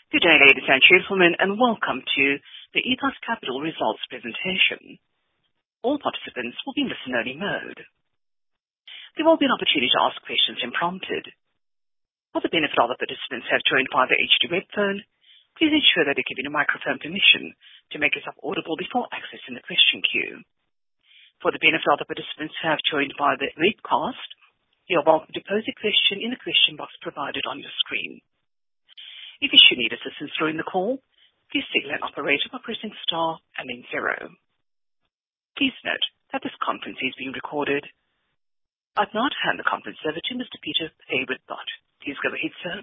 Good day, ladies and gentlemen, and welcome to the Ethos Capital results presentation. All participants will be in listen-only mode. There will be an opportunity to ask questions when prompted. For the benefit of other participants who have joined via the HD web phone, please ensure that they give you a microphone permission to make yourself audible before accessing the question queue. For the benefit of other participants who have joined via the webcast, you are welcome to pose a question in the question box provided on your screen. If you should need assistance during the call, please signal an operator by pressing star and then 0. Please note that this conference is being recorded. I'd now hand the conference over to Mr. Peter Hayward-Butt. Please go ahead, sir.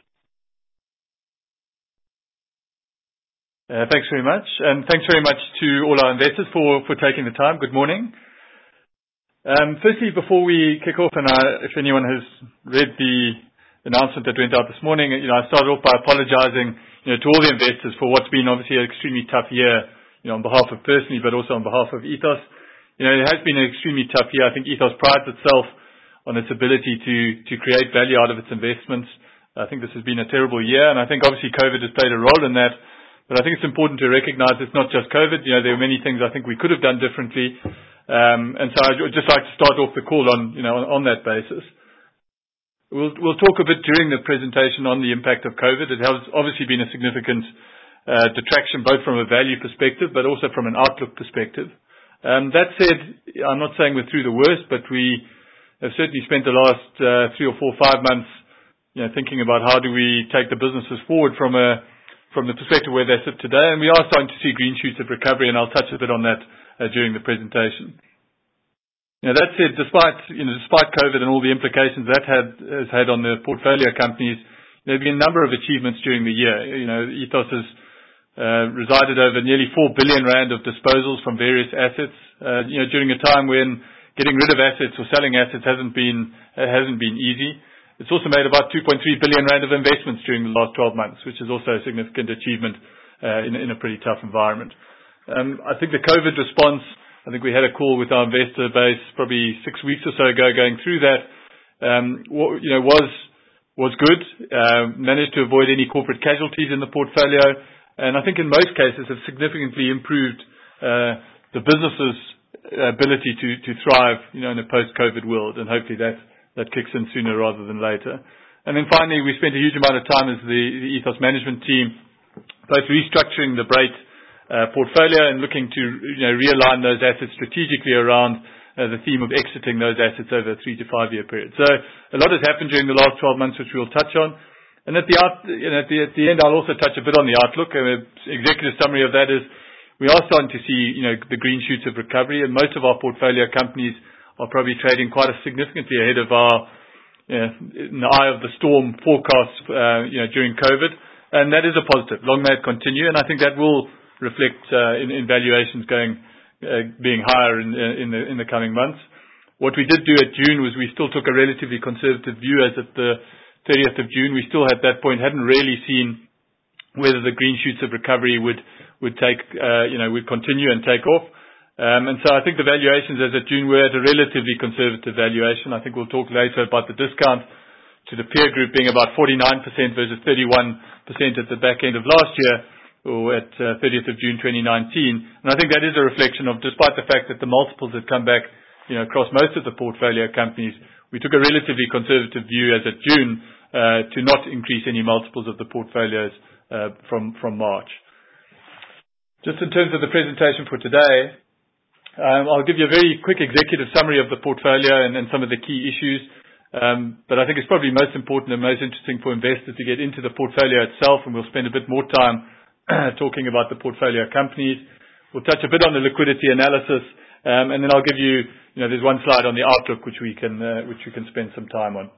Thanks very much, and thanks very much to all our investors for taking the time. Good morning. Firstly, before we kick off, and if anyone has read the announcement that went out this morning, I started off by apologizing, to all the investors for what's been obviously an extremely tough year, on behalf of personally, but also on behalf of Ethos. It has been an extremely tough year. I think Ethos prides itself on its ability to create value out of its investments. I think this has been a terrible year, and I think obviously COVID has played a role in that. But I think it's important to recognize it's not just COVID. There are many things I think we could have done differently. And so I'd just like to start off the call on that basis. We'll talk a bit during the presentation on the impact of COVID. It has obviously been a significant detraction, both from a value perspective, but also from an outlook perspective. That said, I'm not saying we're through the worst, but we have certainly spent the last 3 or 4, 5 months, thinking about how do we take the businesses forward from the perspective where they sit today. And we are starting to see green shoots of recovery, and I'll touch a bit on that during the presentation. That said, despite COVID and all the implications that has had on the portfolio companies, there have been a number of achievements during the year. Ethos has resided over nearly 4 billion rand of disposals from various assets. During a time when getting rid of assets or selling assets hasn't been easy. It's also made about 2.3 billion rand of investments during the last 12 months, which is also a significant achievement in a pretty tough environment. I think the COVID response, I think we had a call with our investor base probably 6 weeks or so ago going through that, was good, managed to avoid any corporate casualties in the portfolio, and I think in most cases have significantly improved the business's ability to thrive, in a post-COVID world, and hopefully that kicks in sooner rather than later. And then finally, we spent a huge amount of time as the Ethos management team, both restructuring the Brait portfolio and looking to realign those assets strategically around the theme of exiting those assets over a 3 to 5 year period. So a lot has happened during the last 12 months, which we'll touch on. And at the end, I'll also touch a bit on the outlook. Executive summary of that is we are starting to see the green shoots of recovery, and most of our portfolio companies are probably trading quite significantly ahead of our in the eye of the storm forecasts during COVID, and that is a positive. Long may it continue, and I think that will reflect in valuations being higher in the coming months. What we did do at June was we still took a relatively conservative view, as at the 30th of June. We still at that point hadn't really seen whether the green shoots of recovery would continue and take off. And so I think the valuations as at June were at a relatively conservative valuation. I think we'll talk later about the discount to the peer group being about 49% versus 31% at the back end of last year, or at 30th of June 2019. And I think that is a reflection of, despite the fact that the multiples had come back, across most of the portfolio companies, we took a relatively conservative view as at June to not increase any multiples of the portfolios from March. Just in terms of the presentation for today, I'll give you a very quick executive summary of the portfolio and some of the key issues. But I think it's probably most important and most interesting for investors to get into the portfolio itself, and we'll spend a bit more time talking about the portfolio companies. We'll touch a bit on the liquidity analysis, and then I'll give you, there's one slide on the outlook which we can spend some time on.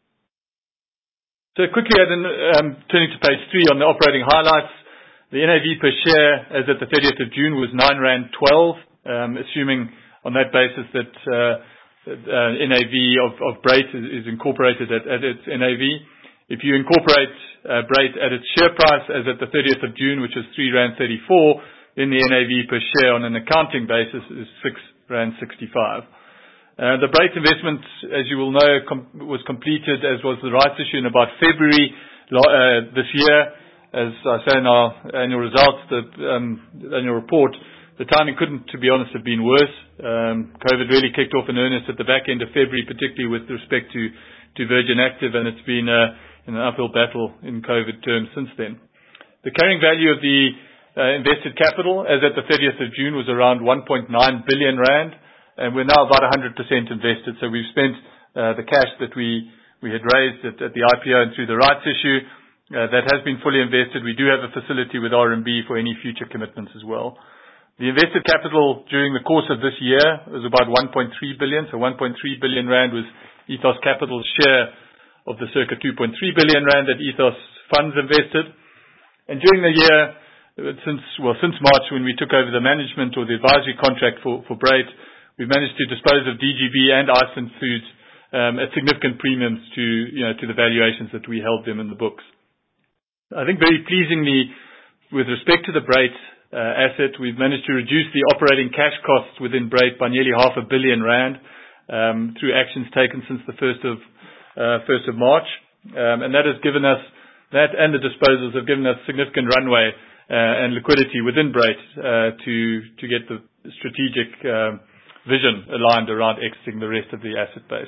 So quickly, turning to page 3 on the operating highlights, the NAV per share as at the 30th of June was R9.12, assuming on that basis that NAV of Brait is incorporated at its NAV. If you incorporate Brait at its share price as at the 30th of June, which is R3.34, then the NAV per share on an accounting basis is R6.65. The Brait investment, as you will know, was completed, as was the rights issue, in about February this year. as I say in our annual results, the annual report, the timing couldn't, to be honest, have been worse. COVID really kicked off in earnest at the back end of February, particularly with respect to Virgin Active, and it's been an uphill battle in COVID terms since then. The carrying value of the invested capital as at the 30th of June was around 1.9 billion rand, and we're now about 100% invested. So we've spent the cash that we had raised at the IPO and through the rights issue. That has been fully invested. We do have a facility with RMB for any future commitments as well. The invested capital during the course of this year was about 1.3 billion. So 1.3 billion rand was Ethos Capital's share of the circa 2.3 billion rand that Ethos funds invested. And during the year, since March, when we took over the management or the advisory contract for Brait, we've managed to dispose of DGB and Iceland Foods at significant premiums to the valuations that we held them in the books. I think very pleasingly, with respect to the Brait asset, we've managed to reduce the operating cash costs within Brait by nearly 500 million rand through actions taken since the 1st of March. And that has given us, that and the disposals have given us significant runway and liquidity within Brait to get the strategic vision aligned around exiting the rest of the asset base.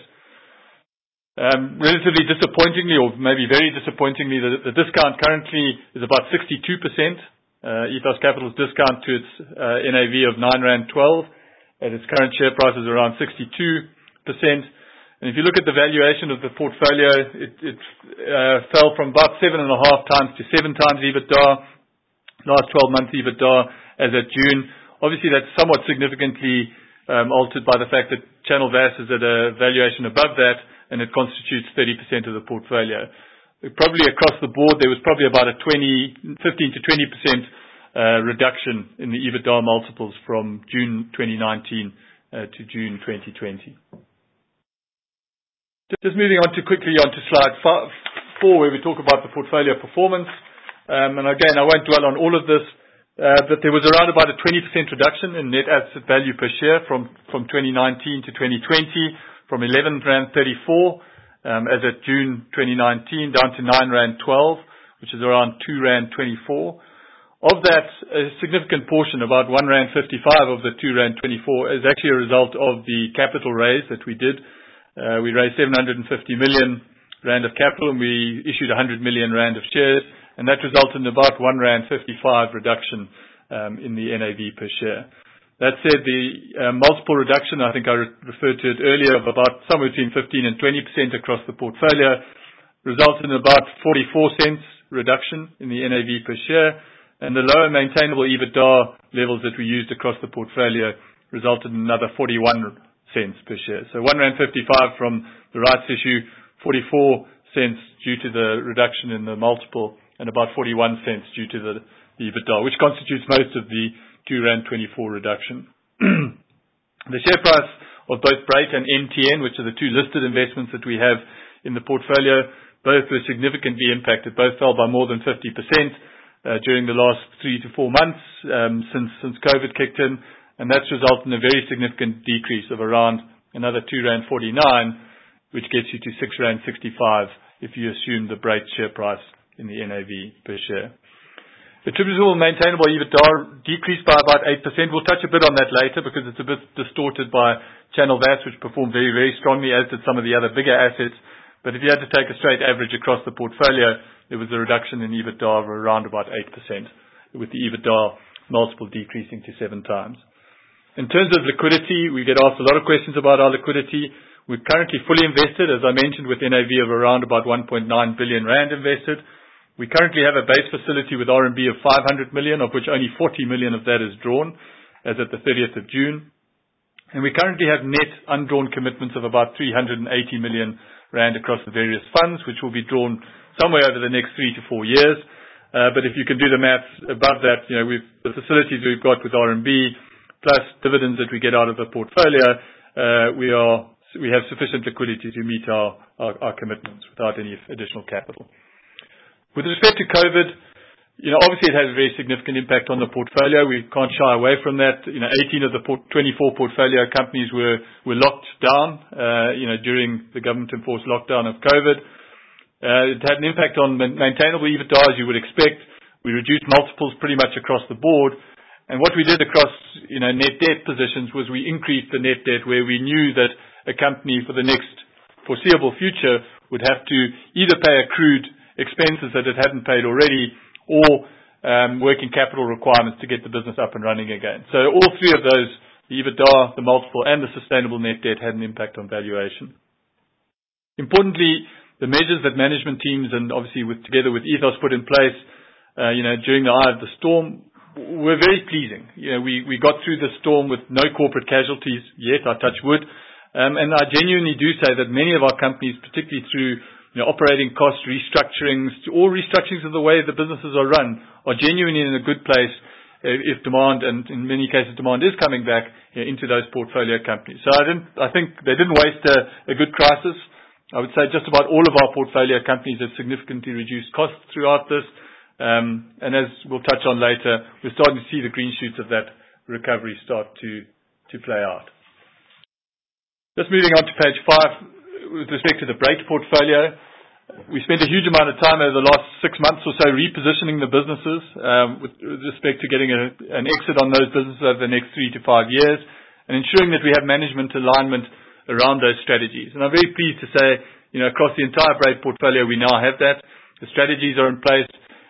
Relatively disappointingly, or maybe very disappointingly, the discount currently is about 62%. Ethos Capital's discount to its NAV of 9.12 rand, at its current share price is around 62%. And if you look at the valuation of the portfolio, it fell from about 7.5 times to 7 times EBITDA, last 12 months EBITDA as at June. Obviously, that's somewhat significantly altered by the fact that Channel VAS is at a valuation above that, and it constitutes 30% of the portfolio. Probably across the board, there was probably about a 15 to 20% reduction in the EBITDA multiples from June 2019 to June 2020. Just moving on quickly onto slide 4, where we talk about the portfolio performance. And again, I won't dwell on all of this, but there was around about a 20% reduction in net asset value per share from 2019 to 2020, from 11.34 rand as at June 2019 down to 9.12 rand, which is around 2.24 rand. Of that, a significant portion, about 1.55 rand of the 2.24 rand, is actually a result of the capital raise that we did. We raised 750 million rand of capital, and we issued 100 million rand of shares, and that resulted in about 1.55 rand reduction in the NAV per share. That said, the multiple reduction, I think I referred to it earlier, of about somewhere between 15 and 20% across the portfolio, resulted in about 44 cents reduction in the NAV per share, and the lower maintainable EBITDA levels that we used across the portfolio resulted in another 41 cents per share. So 1.55 rand from the rights issue, 44 cents due to the reduction in the multiple, and about 41 cents due to the EBITDA, which constitutes most of the 2.24 rand reduction. The share price of both Brait and MTN, which are the two listed investments that we have in the portfolio, both were significantly impacted. Both fell by more than 50% during the last 3 to 4 months since COVID kicked in, and that's resulted in a very significant decrease of around another 2.49 rand, which gets you to 6.65 rand if you assume the Brait share price in the NAV per share. Attributable maintainable EBITDA decreased by about 8%. We'll touch a bit on that later because it's a bit distorted by Channel VAS, which performed very, very strongly, as did some of the other bigger assets. But if you had to take a straight average across the portfolio, there was a reduction in EBITDA of around about 8%, with the EBITDA multiple decreasing to 7 times. In terms of liquidity, we get asked a lot of questions about our liquidity. We're currently fully invested, as I mentioned, with NAV of around about 1.9 billion rand invested. We currently have a base facility with RMB of 500 million, of which only 40 million of that is drawn as at the 30th of June. And we currently have net undrawn commitments of about 380 million rand across the various funds, which will be drawn somewhere over the next 3 to 4 years. But if you can do the maths above that, the facilities we've got with RMB, plus dividends that we get out of the portfolio, we have sufficient liquidity to meet our commitments without any additional capital. With respect to COVID, obviously it has a very significant impact on the portfolio. We can't shy away from that. 18 of the 24 portfolio companies were locked down, during the government-enforced lockdown of COVID. It had an impact on maintainable EBITDA, as you would expect. We reduced multiples pretty much across the board. And what we did across, net debt positions was we increased the net debt where we knew that a company for the next foreseeable future would have to either pay accrued expenses that it hadn't paid already or working capital requirements to get the business up and running again. So all three of those, the EBITDA, the multiple, and the sustainable net debt had an impact on valuation. Importantly, the measures that management teams and obviously together with Ethos put in place, during the eye of the storm were very pleasing. We got through the storm with no corporate casualties yet, I touch wood. And I genuinely do say that many of our companies, particularly through operating cost restructurings, or restructurings of the way the businesses are run, are genuinely in a good place if demand, and in many cases demand is coming back into those portfolio companies. So I think they didn't waste a good crisis. I would say just about all of our portfolio companies have significantly reduced costs throughout this. And as we'll touch on later, we're starting to see the green shoots of that recovery start to play out. Just moving on to page 5, with respect to the Brait portfolio, we spent a huge amount of time over the last 6 months or so repositioning the businesses with respect to getting an exit on those businesses over the next 3 to 5 years and ensuring that we have management alignment around those strategies. And I'm very pleased to say, across the entire Brait portfolio, we now have that. The strategies are in place.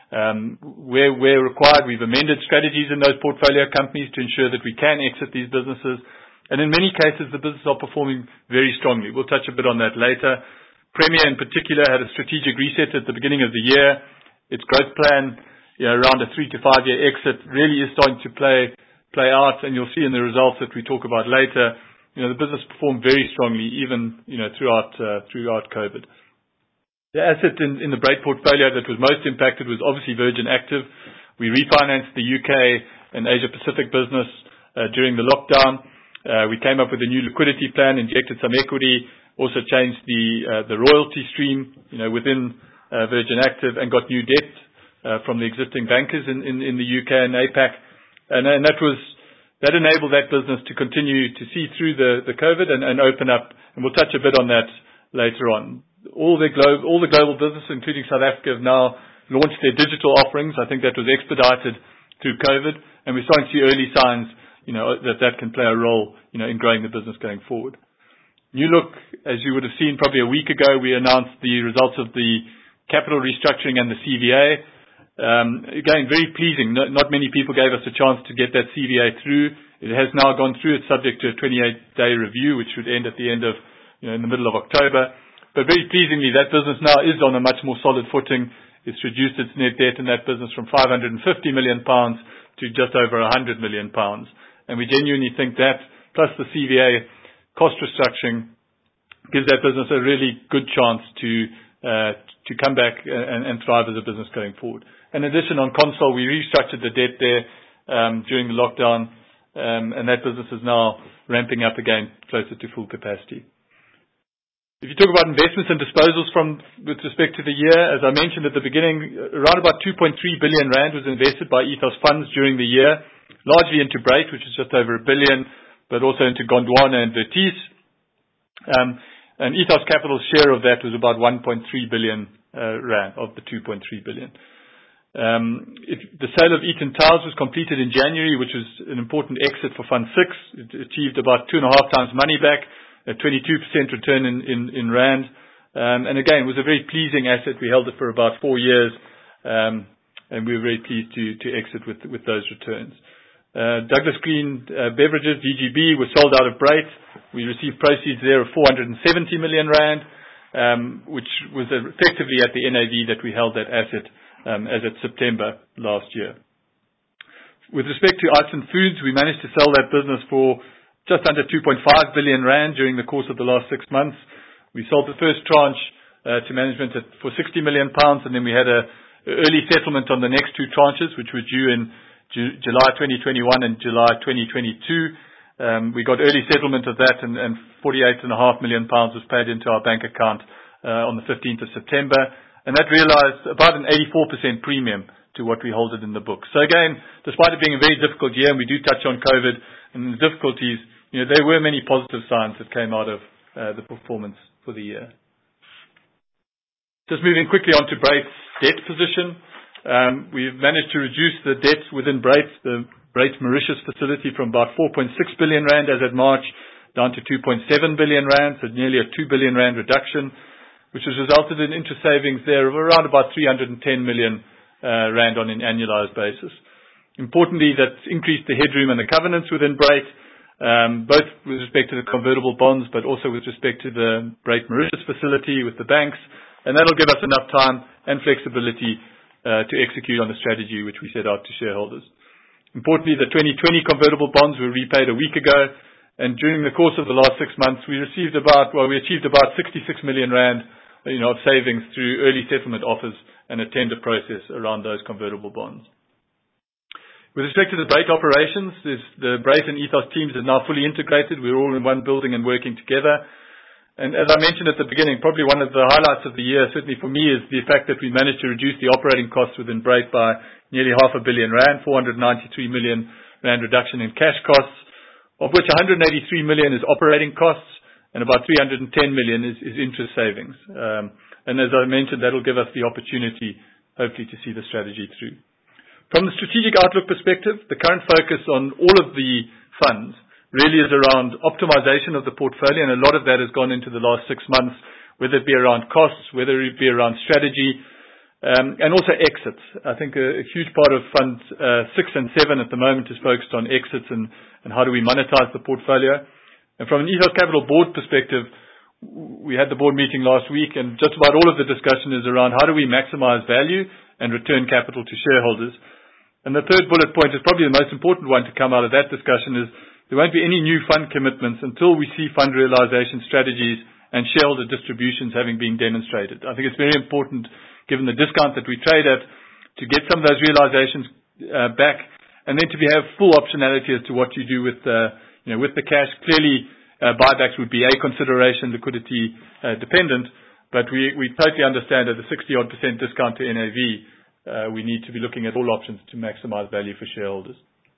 Where required, we've amended strategies in those portfolio companies to ensure that we can exit these businesses. And in many cases, the businesses are performing very strongly. We'll touch a bit on that later. Premier in particular had a strategic reset at the beginning of the year. Its growth plan, around a 3 to 5 year exit really is starting to play out, and you'll see in the results that we talk about later, the business performed very strongly even, throughout COVID. The asset in the Brait portfolio that was most impacted was obviously Virgin Active. We refinanced the UK and Asia Pacific business during the lockdown. We came up with a new liquidity plan, injected some equity, also changed the royalty stream, within Virgin Active, and got new debt from the existing bankers in the UK and APAC, and that enabled that business to continue to see through the COVID and open up. And we'll touch a bit on that later on. All the global businesses, including South Africa, have now launched their digital offerings. I think that was expedited through COVID, and we're starting to see early signs, that can play a role, in growing the business going forward. New Look, as you would have seen probably a week ago, we announced the results of the capital restructuring and the CVA. Again, very pleasing. Not many people gave us a chance to get that CVA through. It has now gone through. It's subject to a 28-day review, which should end at the end of, in the middle of October. But very pleasingly, that business now is on a much more solid footing. It's reduced its net debt in that business from £550 million to just over £100 million. And we genuinely think that, plus the CVA cost restructuring, gives that business a really good chance to come back and thrive as a business going forward. In addition, on Consol, we restructured the debt there during the lockdown, and that business is now ramping up again closer to full capacity. If you talk about investments and disposals with respect to the year, as I mentioned at the beginning, around about 2.3 billion rand was invested by Ethos funds during the year, largely into Brait, which is just over 1 billion, but also into Gondwana and Vertice. And Ethos Capital's share of that was about 1.3 billion rand of the 2.3 billion. The sale of Eaton Towers was completed in January, which was an important exit for Fund 6. It achieved about 2.5 times money back, a 22% return in rand. And again, it was a very pleasing asset. We held it for about 4 years, and we were very pleased to exit with those returns. Douglas Green Beverages, DGB, was sold out of Brait. We received proceeds there of 470 million rand, which was effectively at the NAV that we held that asset as of September last year. With respect to Iceland Foods, we managed to sell that business for just under 2.5 billion rand during the course of the last 6 months. We sold the first tranche to management for 60 million pounds, and then we had an early settlement on the next 2 tranches, which were due in July 2021 and July 2022. We got early settlement of that, and 48.5 million pounds was paid into our bank account on the 15th of September, and that realized about an 84% premium to what we hold it in the book. So again, despite it being a very difficult year, and we do touch on COVID and the difficulties, there were many positive signs that came out of the performance for the year. Just moving quickly on to Brait's debt position. We've managed to reduce the debt within Brait, the Brait Mauritius facility, from about 4.6 billion rand as at March down to 2.7 billion rand, so nearly a 2 billion rand reduction, which has resulted in interest savings there of around about 310 million rand on an annualized basis. Importantly, that's increased the headroom and the covenants within Brait, both with respect to the convertible bonds, but also with respect to the Brait Mauritius facility with the banks, and that'll give us enough time and flexibility to execute on the strategy which we set out to shareholders. Importantly, the 2020 convertible bonds were repaid a week ago, and during the course of the last 6 months, we achieved about 66 million rand, of savings through early settlement offers and a tender process around those convertible bonds. With respect to the Brait operations, the Brait and Ethos teams are now fully integrated. We're all in one building and working together. And as I mentioned at the beginning, probably one of the highlights of the year, certainly for me, is the fact that we managed to reduce the operating costs within Brait by nearly 500 million rand, 493 million rand reduction in cash costs, of which 183 million is operating costs and about 310 million is interest savings. And as I mentioned, that'll give us the opportunity, hopefully, to see the strategy through. From the strategic outlook perspective, the current focus on all of the funds really is around optimization of the portfolio, and a lot of that has gone into the last 6 months, whether it be around costs, whether it be around strategy, and also exits. I think a huge part of Funds 6 and 7 at the moment is focused on exits and how do we monetize the portfolio. And from an Ethos Capital board perspective, we had the board meeting last week, and just about all of the discussion is around how do we maximize value and return capital to shareholders. And the third bullet point is probably the most important one to come out of that discussion is there won't be any new fund commitments until we see fund realization strategies and shareholder distributions having been demonstrated. I think it's very important, given the discount that we trade at, to get some of those realizations back, and then to have full optionality as to what you do with the cash. Clearly, buybacks would be a consideration, liquidity dependent, but we totally understand at the 60-odd% discount to NAV, we need to be looking at all options to maximize value for shareholders.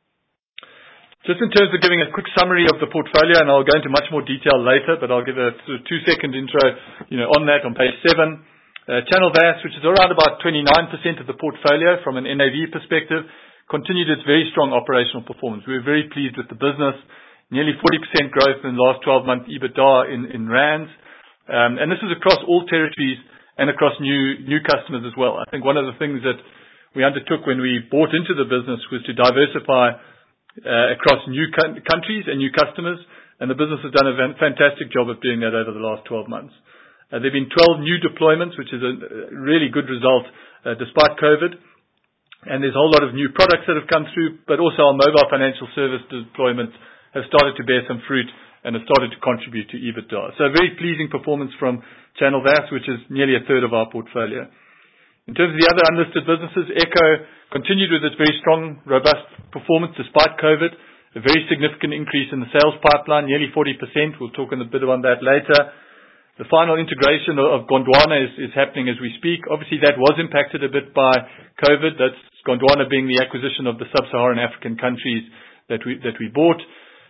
Just in terms of giving a quick summary of the portfolio, and I'll go into much more detail later, but I'll give a sort of 2-second intro, on that on page 7. Channel VAS, which is around about 29% of the portfolio from an NAV perspective, continued its very strong operational performance. We were very pleased with the business. Nearly 40% growth in the last 12-month EBITDA in rands. And this is across all territories and across new customers as well. I think one of the things that we undertook when we bought into the business was to diversify across new countries and new customers, and the business has done a fantastic job of doing that over the last 12 months. There have been 12 new deployments, which is a really good result despite COVID. And there's a whole lot of new products that have come through, but also our mobile financial service deployments have started to bear some fruit and have started to contribute to EBITDA. So a very pleasing performance from Channel VAS, which is nearly a third of our portfolio. In terms of the other unlisted businesses, Echo continued with its very strong, robust performance despite COVID. A very significant increase in the sales pipeline, nearly 40%. We'll talk a bit on that later. The final integration of Gondwana is happening as we speak. Obviously, that was impacted a bit by COVID. That's Gondwana being the acquisition of the sub-Saharan African countries that we bought.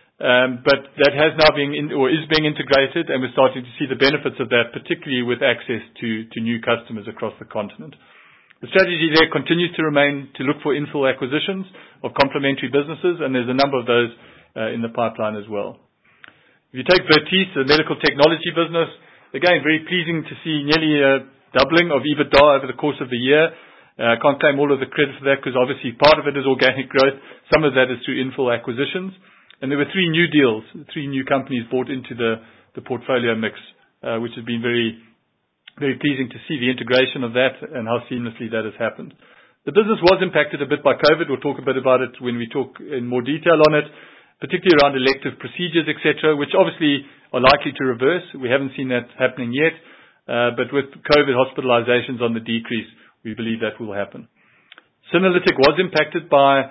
But that has now is being integrated, and we're starting to see the benefits of that, particularly with access to new customers across the continent. The strategy there continues to remain to look for infill acquisitions of complementary businesses, and there's a number of those in the pipeline as well. If you take Vertice, the medical technology business, again, very pleasing to see nearly a doubling of EBITDA over the course of the year. I can't claim all of the credit for that because obviously part of it is organic growth. Some of that is through infill acquisitions. And there were 3 new deals, 3 new companies brought into the portfolio mix, which has been very, very pleasing to see the integration of that and how seamlessly that has happened. The business was impacted a bit by COVID. We'll talk a bit about it when we talk in more detail on it, particularly around elective procedures, etc., which obviously are likely to reverse. We haven't seen that happening yet, but with COVID hospitalizations on the decrease, we believe that will happen. Synerlytic was impacted by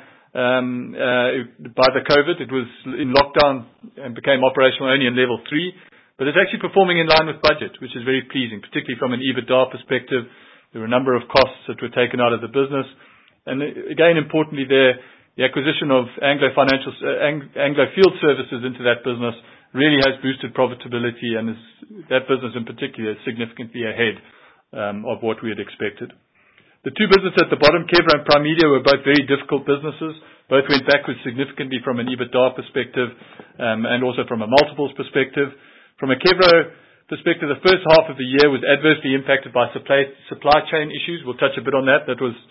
the COVID. It was in lockdown and became operational only in level 3, but it's actually performing in line with budget, which is very pleasing, particularly from an EBITDA perspective. There were a number of costs that were taken out of the business. And again, importantly there, the acquisition of Anglo Field Services into that business really has boosted profitability, and that business in particular is significantly ahead of what we had expected. The two businesses at the bottom, Kevro and Primedia, were both very difficult businesses. Both went backwards significantly from an EBITDA perspective, and also from a multiples perspective. From a Kevro perspective, the first half of the year was adversely impacted by supply chain issues. We'll touch a bit on that. That was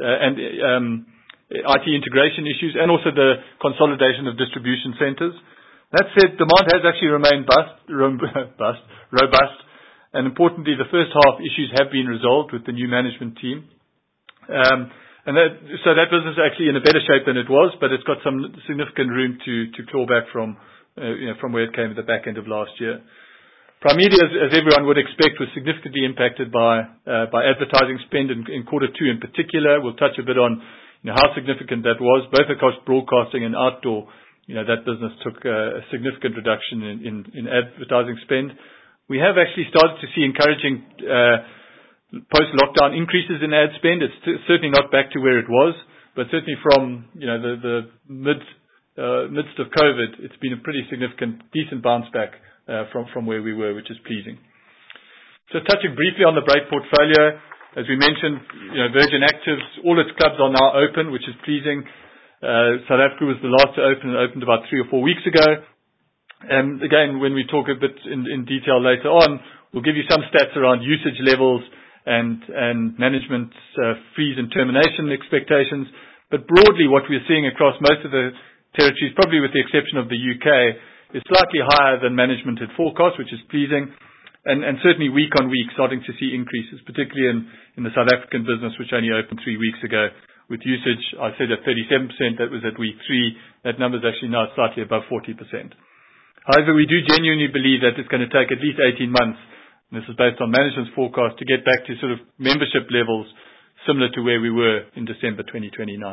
IT integration issues, and also the consolidation of distribution centers. That said, demand has actually remained robust, and importantly, the first half issues have been resolved with the new management team. So that business is actually in a better shape than it was, but it's got some significant room to claw back from where it came at the back end of last year. Primedia, as everyone would expect, was significantly impacted by advertising spend in quarter two in particular. We'll touch a bit on how significant that was, both across broadcasting and outdoor. That business took a significant reduction in advertising spend. We have actually started to see encouraging post-lockdown increases in ad spend. It's certainly not back to where it was, but certainly from the midst of COVID, it's been a pretty significant, decent bounce back from where we were, which is pleasing. Just touching briefly on the Brait portfolio, as we mentioned, Virgin Actives, all its clubs are now open, which is pleasing. South Africa was the last to open. It opened about 3 or 4 weeks ago. And again, when we talk a bit in detail later on, we'll give you some stats around usage levels and management fees and termination expectations. But broadly, what we're seeing across most of the territories, probably with the exception of the UK, is slightly higher than management had forecast, which is pleasing. And certainly week on week, starting to see increases, particularly in the South African business, which only opened 3 weeks ago. With usage, I said at 37%, that was at week 3. That number is actually now slightly above 40%. However, we do genuinely believe that it's going to take at least 18 months, and this is based on management's forecast, to get back to sort of membership levels similar to where we were in December 2019.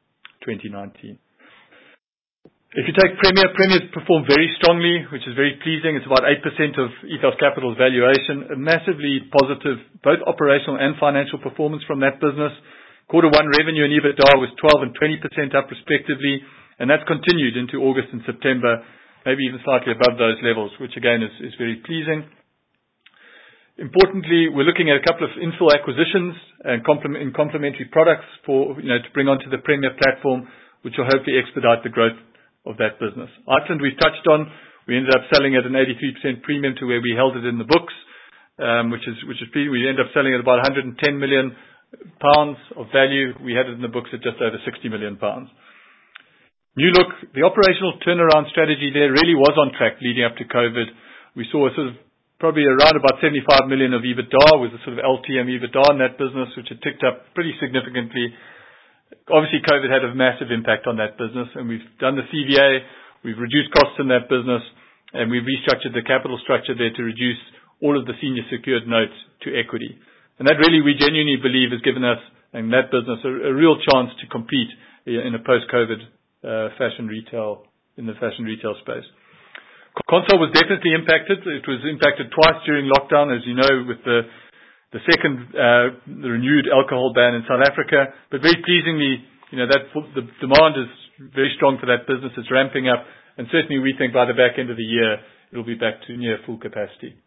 If you take Premier's performed very strongly, which is very pleasing. It's about 8% of Ethos Capital's valuation, a massively positive, both operational and financial performance from that business. Quarter one revenue and EBITDA was 12 and 20% up respectively, and that's continued into August and September, maybe even slightly above those levels, which again is very pleasing. Importantly, we're looking at a couple of infill acquisitions and complementary products to bring onto the Premier platform, which will hopefully expedite the growth of that business. Iceland we've touched on. We ended up selling at an 83% premium to where we held it in the books, which is we ended up selling at about 110 million pounds of value. We had it in the books at just over 60 million pounds. New Look, the operational turnaround strategy there really was on track leading up to COVID. We saw a sort of probably around about 75 million of EBITDA, was a sort of LTM EBITDA in that business, which had ticked up pretty significantly. Obviously, COVID had a massive impact on that business, and we've done the CVA, we've reduced costs in that business, and we've restructured the capital structure there to reduce all of the senior secured notes to equity. And that really, we genuinely believe, has given us and that business a real chance to compete in a post-COVID fashion retail space. Console was definitely impacted. It was impacted twice during lockdown, as you know, with the second the renewed alcohol ban in South Africa. But very pleasingly, the demand is very strong for that business. It's ramping up, and certainly we think by the back end of the year it'll be back to near full capacity.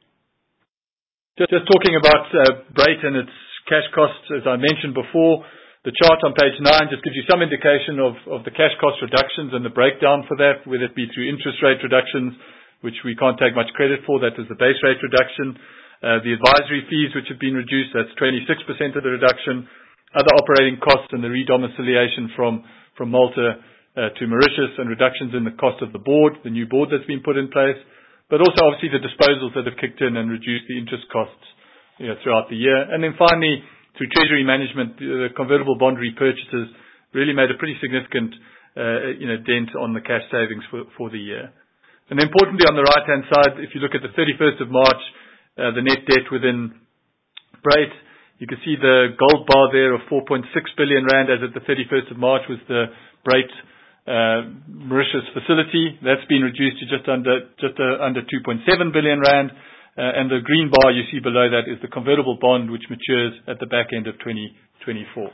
Just talking about Brait and its cash costs, as I mentioned before, the chart on page 9 just gives you some indication of the cash cost reductions and the breakdown for that, whether it be through interest rate reductions, which we can't take much credit for. That is the base rate reduction. The advisory fees, which have been reduced, that's 26% of the reduction. Other operating costs and the redomiciliation from Malta to Mauritius, and reductions in the cost of the board, the new board that's been put in place. But also obviously the disposals that have kicked in and reduced the interest costs throughout the year. And then finally, through treasury management, the convertible bond repurchases really made a pretty significant dent on the cash savings for the year. And importantly, on the right-hand side, if you look at the 31st of March, the net debt within Brait, you can see the gold bar there of 4.6 billion rand as at the 31st of March was the Brait Mauritius facility. That's been reduced to just under 2.7 billion rand. And the green bar you see below that is the convertible bond, which matures at the back end of 2024.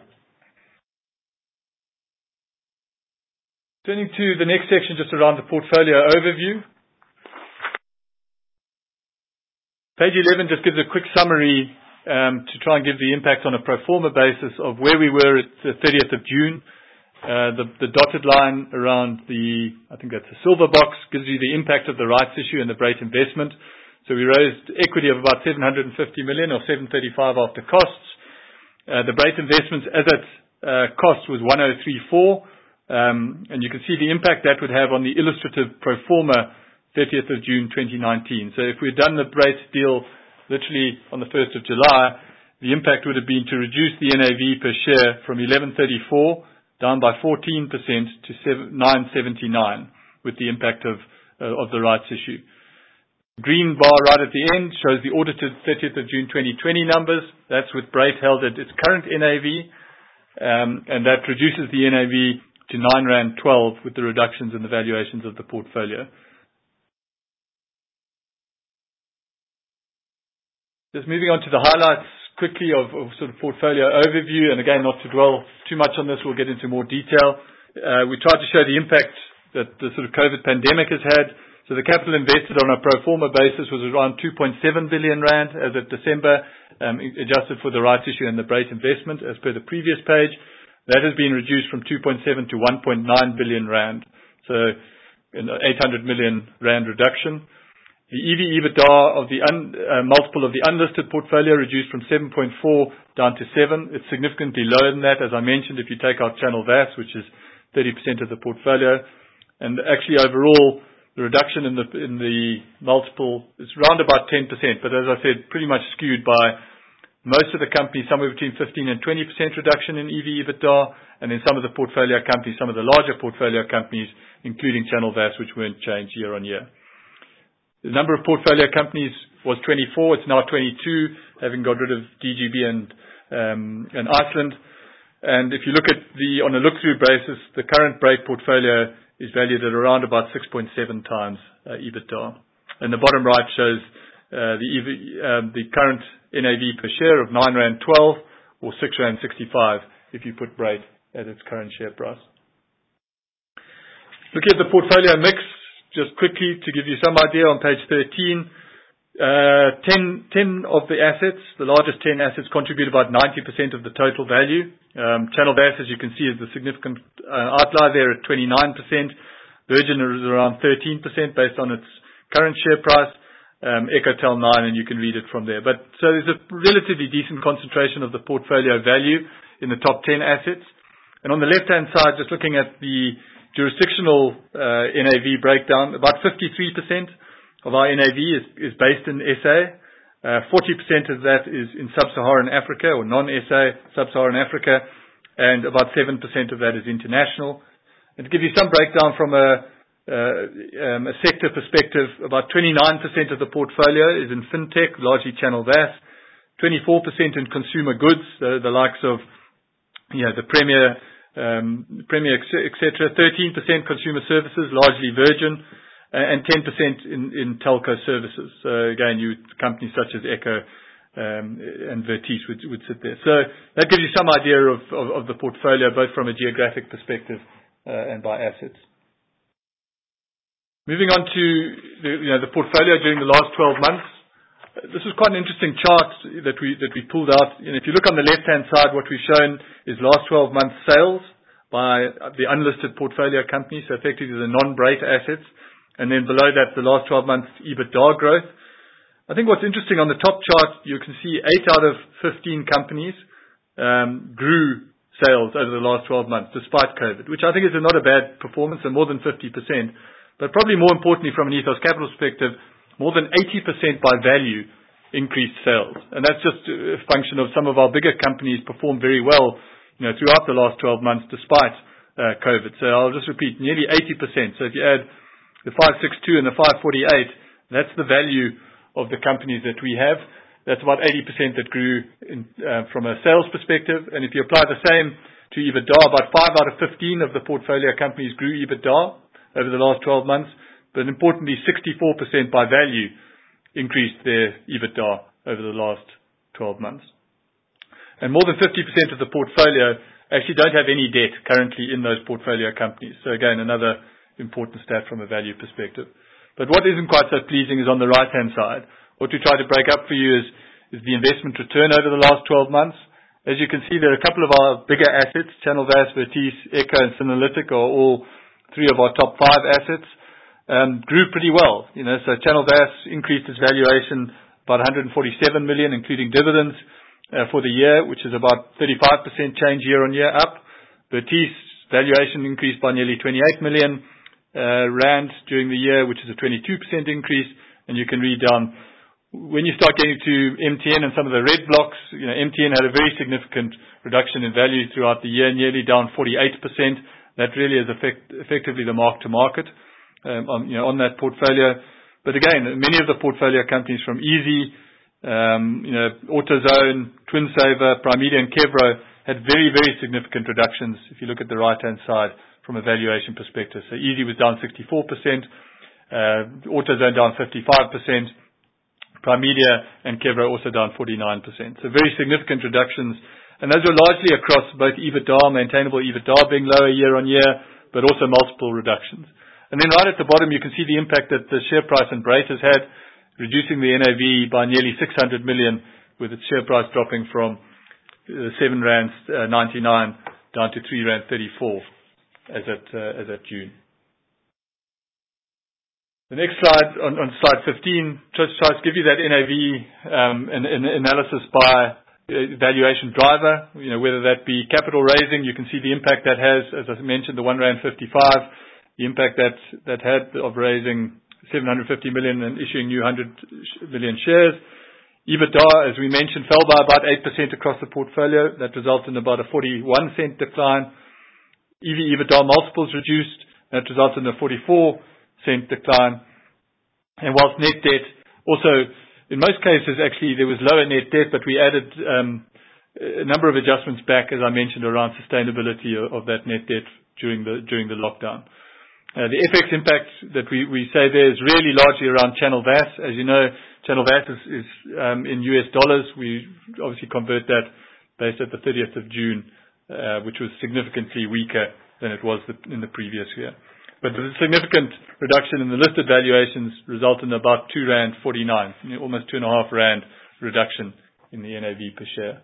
Turning to the next section, just around the portfolio overview. Page 11 just gives a quick summary to try and give the impact on a pro forma basis of where we were at the 30th of June. The dotted line around I think that's the silver box, gives you the impact of the rights issue and the Brait investment. So we raised equity of about 750 million or 735 after costs. The Brait investments as at cost was 1034, and you can see the impact that would have on the illustrative pro forma 30th of June 2019. So if we had done the Brait deal literally on the 1st of July, the impact would have been to reduce the NAV per share from 1134 down by 14% to 979 with the impact of the rights issue. Green bar right at the end shows the audited 30th of June 2020 numbers. That's with Brait held at its current NAV, and that reduces the NAV to R9.12 with the reductions in the valuations of the portfolio. Just moving on to the highlights quickly of sort of portfolio overview, and again, not to dwell too much on this, we'll get into more detail. We tried to show the impact that the sort of COVID pandemic has had. So the capital invested on a pro forma basis was around 2.7 billion rand as of December, adjusted for the rights issue and the Brait investment as per the previous page. That has been reduced from 2.7 to 1.9 billion rand. So an 800 million rand reduction. The EV/EBITDA of the multiple of the unlisted portfolio reduced from 7.4 down to 7. It's significantly lower than that, as I mentioned, if you take out Channel VAS, which is 30% of the portfolio. And actually overall, the reduction in the multiple is around about 10%, but as I said, pretty much skewed by most of the companies, somewhere between 15 and 20% reduction in EV/EBITDA, and then some of the portfolio companies, some of the larger portfolio companies, including Channel VAS, which weren't changed year on year. The number of portfolio companies was 24. It's now 22, having got rid of DGB and Iceland. And if you look at on a look-through basis, the current Brait portfolio is valued at around about 6.7 times EBITDA. And the bottom right shows the current NAV per share of R9.12 or R6.65 if you put Brait at its current share price. Looking at the portfolio mix, just quickly to give you some idea on page 13, 10 of the assets, the largest 10 assets contribute about 90% of the total value. Channel VAS, as you can see, is the significant outlier there at 29%. Virgin is around 13% based on its current share price. Ecotel 9%, and you can read it from there. But so there's a relatively decent concentration of the portfolio value in the top 10 assets. And on the left-hand side, just looking at the jurisdictional NAV breakdown, about 53% of our NAV is based in SA. 40% of that is in Sub-Saharan Africa or non-SA Sub-Saharan Africa, and about 7% of that is international. And to give you some breakdown from a sector perspective, about 29% of the portfolio is in fintech, largely Channel VAS. 24% in consumer goods, the likes of the Premier, etc. 13% consumer services, largely Virgin, and 10% in telco services. So again, companies such as Echo and Vertice would sit there. So that gives you some idea of the portfolio, both from a geographic perspective and by assets. Moving on to the portfolio during the last 12 months. This is quite an interesting chart that we pulled out. And if you look on the left-hand side, what we've shown is last 12 months sales by the unlisted portfolio companies, so effectively the non-Brait assets. And then below that, the last 12 months EBITDA growth. I think what's interesting on the top chart, you can see 8 out of 15 companies grew sales over the last 12 months despite COVID, which I think is not a bad performance and more than 50%. But probably more importantly from an Ethos Capital perspective, more than 80% by value increased sales. And that's just a function of some of our bigger companies performed very well throughout the last 12 months despite COVID. So I'll just repeat, nearly 80%. So if you add the 562 and the 548, that's the value of the companies that we have. That's about 80% that grew from a sales perspective. And if you apply the same to EBITDA, about 5 out of 15 of the portfolio companies grew EBITDA over the last 12 months. But importantly, 64% by value increased their EBITDA over the last 12 months. And more than 50% of the portfolio actually don't have any debt currently in those portfolio companies. So again, another important stat from a value perspective. But what isn't quite so pleasing is on the right-hand side. What we try to break up for you is is the investment return over the last 12 months. As you can see, there are a couple of our bigger assets, Channel VAS, Vertice, Echo, and Synerlytic are all three of our top 5 assets. Grew pretty well. So Channel VAS increased its valuation about 147 million, including dividends, for the year, which is about 35% change year on year up. Vertice valuation increased by nearly 28 million rand during the year, which is a 22% increase. And you can read down, when you start getting to MTN and some of the red blocks, MTN had a very significant reduction in value throughout the year, nearly down 48%. That really is effectively the mark to market on that portfolio. But again, many of the portfolio companies from Easy, AutoZone, TwinSaver, Primedia, and Kevro had very, very significant reductions if you look at the right-hand side from a valuation perspective. So Easy was down 64%, AutoZone down 55%, Primedia and Kevro also down 49%. So very significant reductions. And those were largely across both EBITDA, maintainable EBITDA being lower year on year, but also multiple reductions. And then right at the bottom, you can see the impact that the share price in Brait has had, reducing the NAV by nearly 600 million, with its share price dropping from 7.99 rand down to 3.34 rand as at June. The next slide, on slide 15, just tries to give you that NAV analysis by valuation driver, whether that be capital raising. You can see the impact that has, as I mentioned, the 1.55 rand, the impact that had of raising 750 million and issuing new 100 million shares. EBITDA, as we mentioned, fell by about 8% across the portfolio. That resulted in about a 41 cent decline. EV/EBITDA multiples reduced. That resulted in a 44 cent decline. And whilst net debt also, in most cases, actually, there was lower net debt, but we added a number of adjustments back, as I mentioned, around sustainability of that net debt during the lockdown. The FX impact that we say there is really largely around Channel VAS. As you know, Channel VAS is in US dollars. We obviously convert that based at the 30th of June, which was significantly weaker than it was in the previous year. But the significant reduction in the listed valuations resulted in about 2.49 rand, almost 2.5 rand reduction in the NAV per share.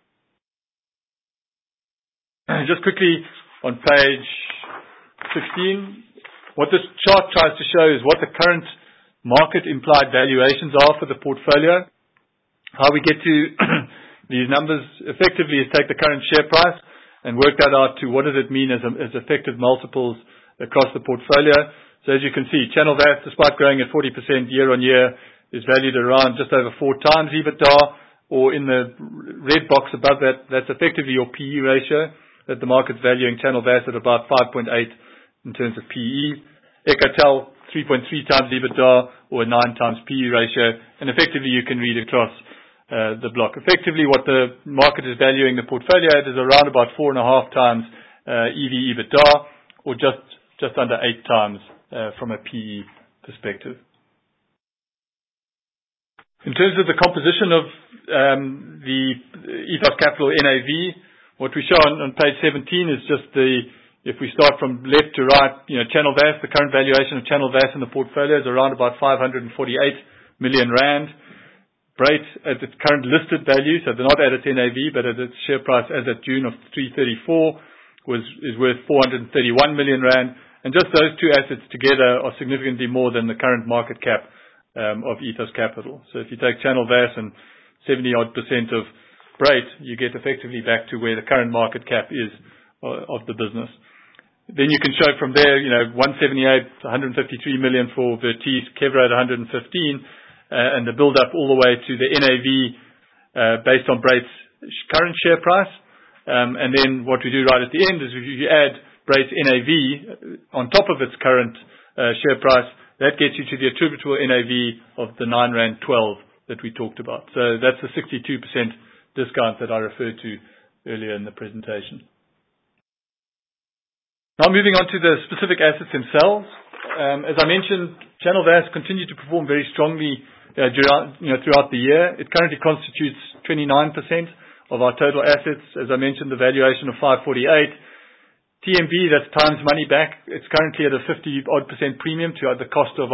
Just quickly on page 16, what this chart tries to show is what the current market implied valuations are for the portfolio. How we get to these numbers effectively is take the current share price and work that out to what does it mean as effective multiples across the portfolio. So as you can see, Channel VAS, despite growing at 40% year on year, is valued around just over 4 times EBITDA, or in the red box above that, that's effectively your PE ratio, that the market's valuing Channel VAS at about 5.8 in terms of PE. Ecotel, 3.3 times EBITDA, or a 9 times PE ratio, and effectively you can read across the block. Effectively what the market is valuing the portfolio at is around about 4.5 times EV/EBITDA, or just under 8 times from a PE perspective. In terms of the composition of the Ethos Capital NAV, what we show on page 17 is just if we start from left to right, Channel VAS, the current valuation of Channel VAS in the portfolio is around about 548 million rand. Brait at its current listed value, so they're not at its NAV, but at its share price as at June of 334, is worth 431 million rand. And just those two assets together are significantly more than the current market cap of Ethos Capital. So if you take Channel VAS and 70-odd% of Brait, you get effectively back to where the current market cap is of the business. Then you can show from there, 178, 153 million for Vertice, Kevro at 115, and the build up all the way to the NAV based on Brait's current share price. And then what we do right at the end is you add Brait's NAV on top of its current share price. That gets you to the attributable NAV of the 9.12 rand that we talked about. So that's the 62% discount that I referred to earlier in the presentation. Now moving on to the specific assets themselves. As I mentioned, Channel VAS continued to perform very strongly throughout the year. It currently constitutes 29% of our total assets. As I mentioned, the valuation of 548. TMB, that's times money back. It's currently at a 50-odd% premium to the cost of our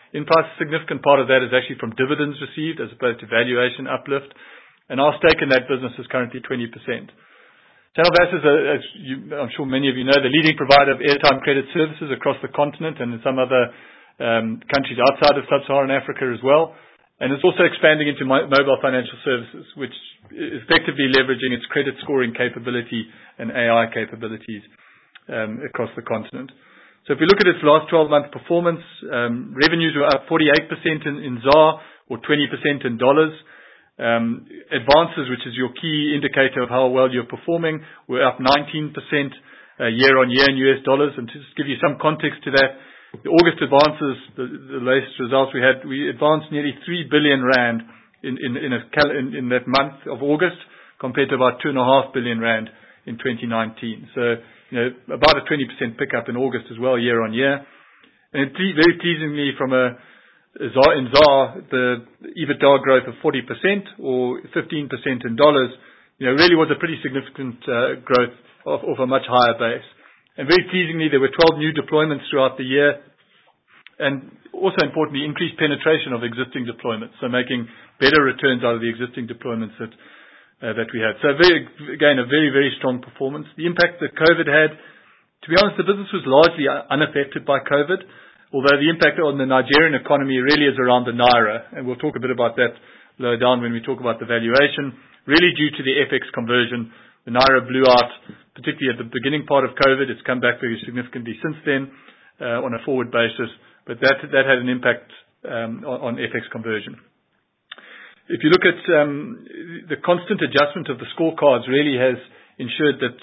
in price. A significant part of that is actually from dividends received as opposed to valuation uplift. And our stake in that business is currently 20%. Channel VAS is, I'm sure many of you know, the leading provider of airtime credit services across the continent and in some other countries outside of sub-Saharan Africa as well. And it's also expanding into mobile financial services, which is effectively leveraging its credit scoring capability and AI capabilities across the continent. So if we look at its last 12-month performance, revenues were up 48% in ZAR or 20% in dollars. Advances, which is your key indicator of how well you're performing, were up 19% year on year in US dollars. And to just give you some context to that, the August advances, the latest results we had, we advanced nearly 3 billion rand in that month of August, compared to about 2.5 billion rand in 2019. So, about a 20% pickup in August as well, year on year. And very pleasingly, in ZAR, the EBITDA growth of 40% or 15% in dollars, really was a pretty significant growth of a much higher base. And very pleasingly, there were 12 new deployments throughout the year, and also importantly, increased penetration of existing deployments, so making better returns out of the existing deployments that we had. So again, a very, very strong performance. The impact that COVID had, to be honest, the business was largely unaffected by COVID, although the impact on the Nigerian economy really is around the Naira, and we'll talk a bit about that lower down when we talk about the valuation. Really due to the FX conversion, the Naira blew out, particularly at the beginning part of COVID. It's come back very significantly since then on a forward basis, but that had an impact on FX conversion. If you look at the constant adjustment of the scorecards really has ensured that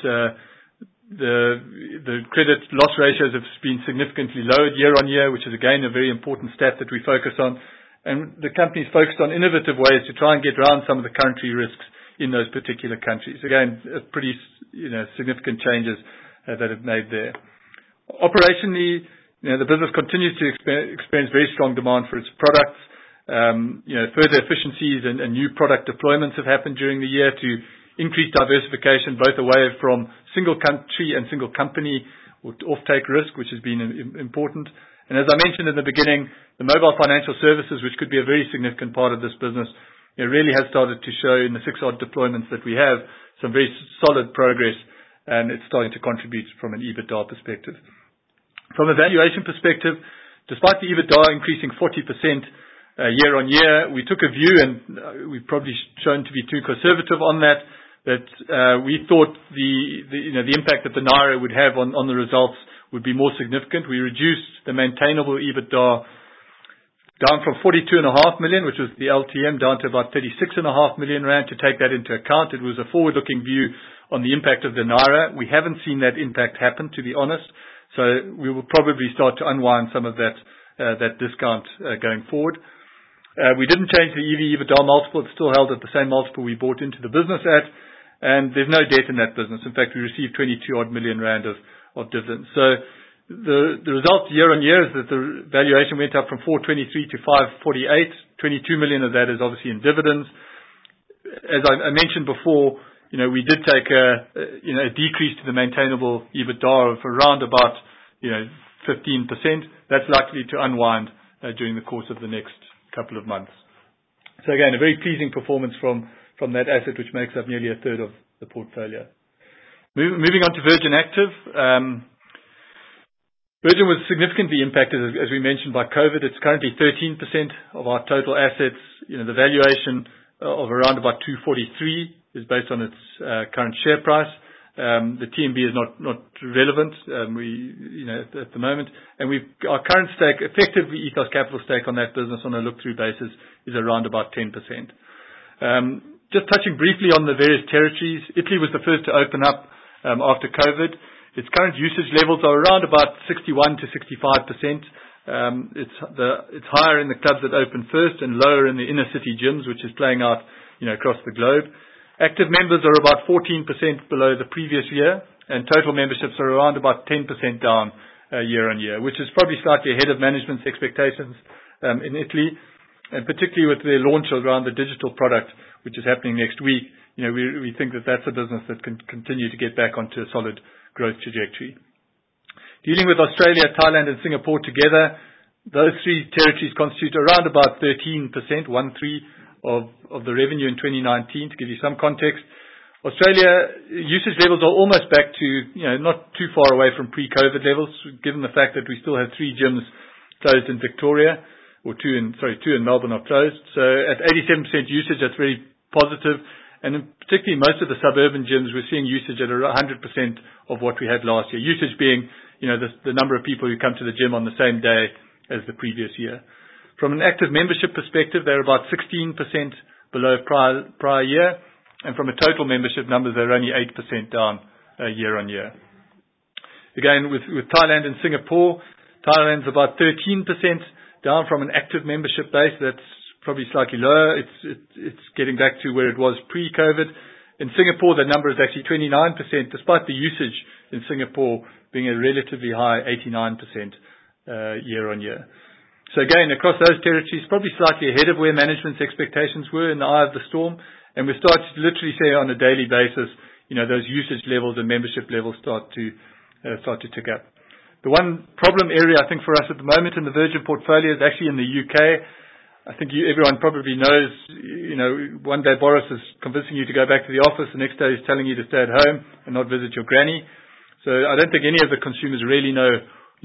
the credit loss ratios have been significantly lowered year on year, which is again a very important stat that we focus on. And the company's focused on innovative ways to try and get around some of the country risks in those particular countries. Again, pretty significant changes that have made there. Operationally, the business continues to experience very strong demand for its products. Further efficiencies and new product deployments have happened during the year to increase diversification, both away from single country and single company offtake risk, which has been important. And as I mentioned in the beginning, the mobile financial services, which could be a very significant part of this business, really has started to show in the 6 odd deployments that we have some very solid progress, and it's starting to contribute from an EBITDA perspective. From a valuation perspective, despite the EBITDA increasing 40%, year on year, we took a view, and we've probably shown to be too conservative on that we thought the impact that the Naira would have on the results would be more significant. We reduced the maintainable EBITDA down from 42.5 million, which was the LTM, down to about 36.5 million rand to take that into account. It was a forward-looking view on the impact of the Naira. We haven't seen that impact happen, to be honest. So we will probably start to unwind some of that discount going forward. We didn't change the EV/EBITDA multiple. It's still held at the same multiple we bought into the business at, and there's no debt in that business. In fact, we received 22 odd million rand of dividends. So the result year on year is that the valuation went up from 423 to 548. 22 million of that is obviously in dividends. As I mentioned before, we did take a decrease to the maintainable EBITDA of around about 15%. That's likely to unwind during the course of the next couple of months. So again, a very pleasing performance from that asset, which makes up nearly a third of the portfolio. Moving on to Virgin Active. Virgin was significantly impacted, as we mentioned, by COVID. It's currently 13% of our total assets. The valuation of around about 243 is based on its current share price. The TMB is not relevant at the moment, and our current stake, effectively Ethos Capital stake on that business on a look-through basis, is around about 10%. Just touching briefly on the various territories, Italy was the first to open up after COVID. Its current usage levels are around about 61 to 65%. It's higher in the clubs that open first and lower in the inner city gyms, which is playing out across the globe. Active members are about 14% below the previous year, and total memberships are around about 10% down year on year, which is probably slightly ahead of management's expectations in Italy, and particularly with the launch around the digital product, which is happening next week. We think that that's a business that can continue to get back onto a solid growth trajectory. Dealing with Australia, Thailand, and Singapore together, Those three territories constitute around about 13%, 13 of the revenue in 2019, to give you some context. Australia, usage levels are almost back to, not too far away from pre-COVID levels, given the fact that we still have 3 gyms closed in Victoria, or 2 in Melbourne are closed. So at 87% usage, that's very positive. And particularly most of the suburban gyms, we're seeing usage at 100% of what we had last year. Usage being, the number of people who come to the gym on the same day as the previous year. From an active membership perspective, they're about 16% below prior year. And from a total membership numbers, they're only 8% down year on year. Again, with Thailand and Singapore, Thailand's about 13% down from an active membership base. That's probably slightly lower. It's getting back to where it was pre-COVID. In Singapore, the number is actually 29%, despite the usage in Singapore being a relatively high 89% year on year. So again, across those territories, probably slightly ahead of where management's expectations were in the eye of the storm. And we start to literally say on a daily basis, those usage levels and membership levels start to tick up. The one problem area, I think, for us at the moment in the Virgin portfolio is actually in the UK. I think everyone probably knows, one day Boris is convincing you to go back to the office, the next day he's telling you to stay at home and not visit your granny. So I don't think any of the consumers really know,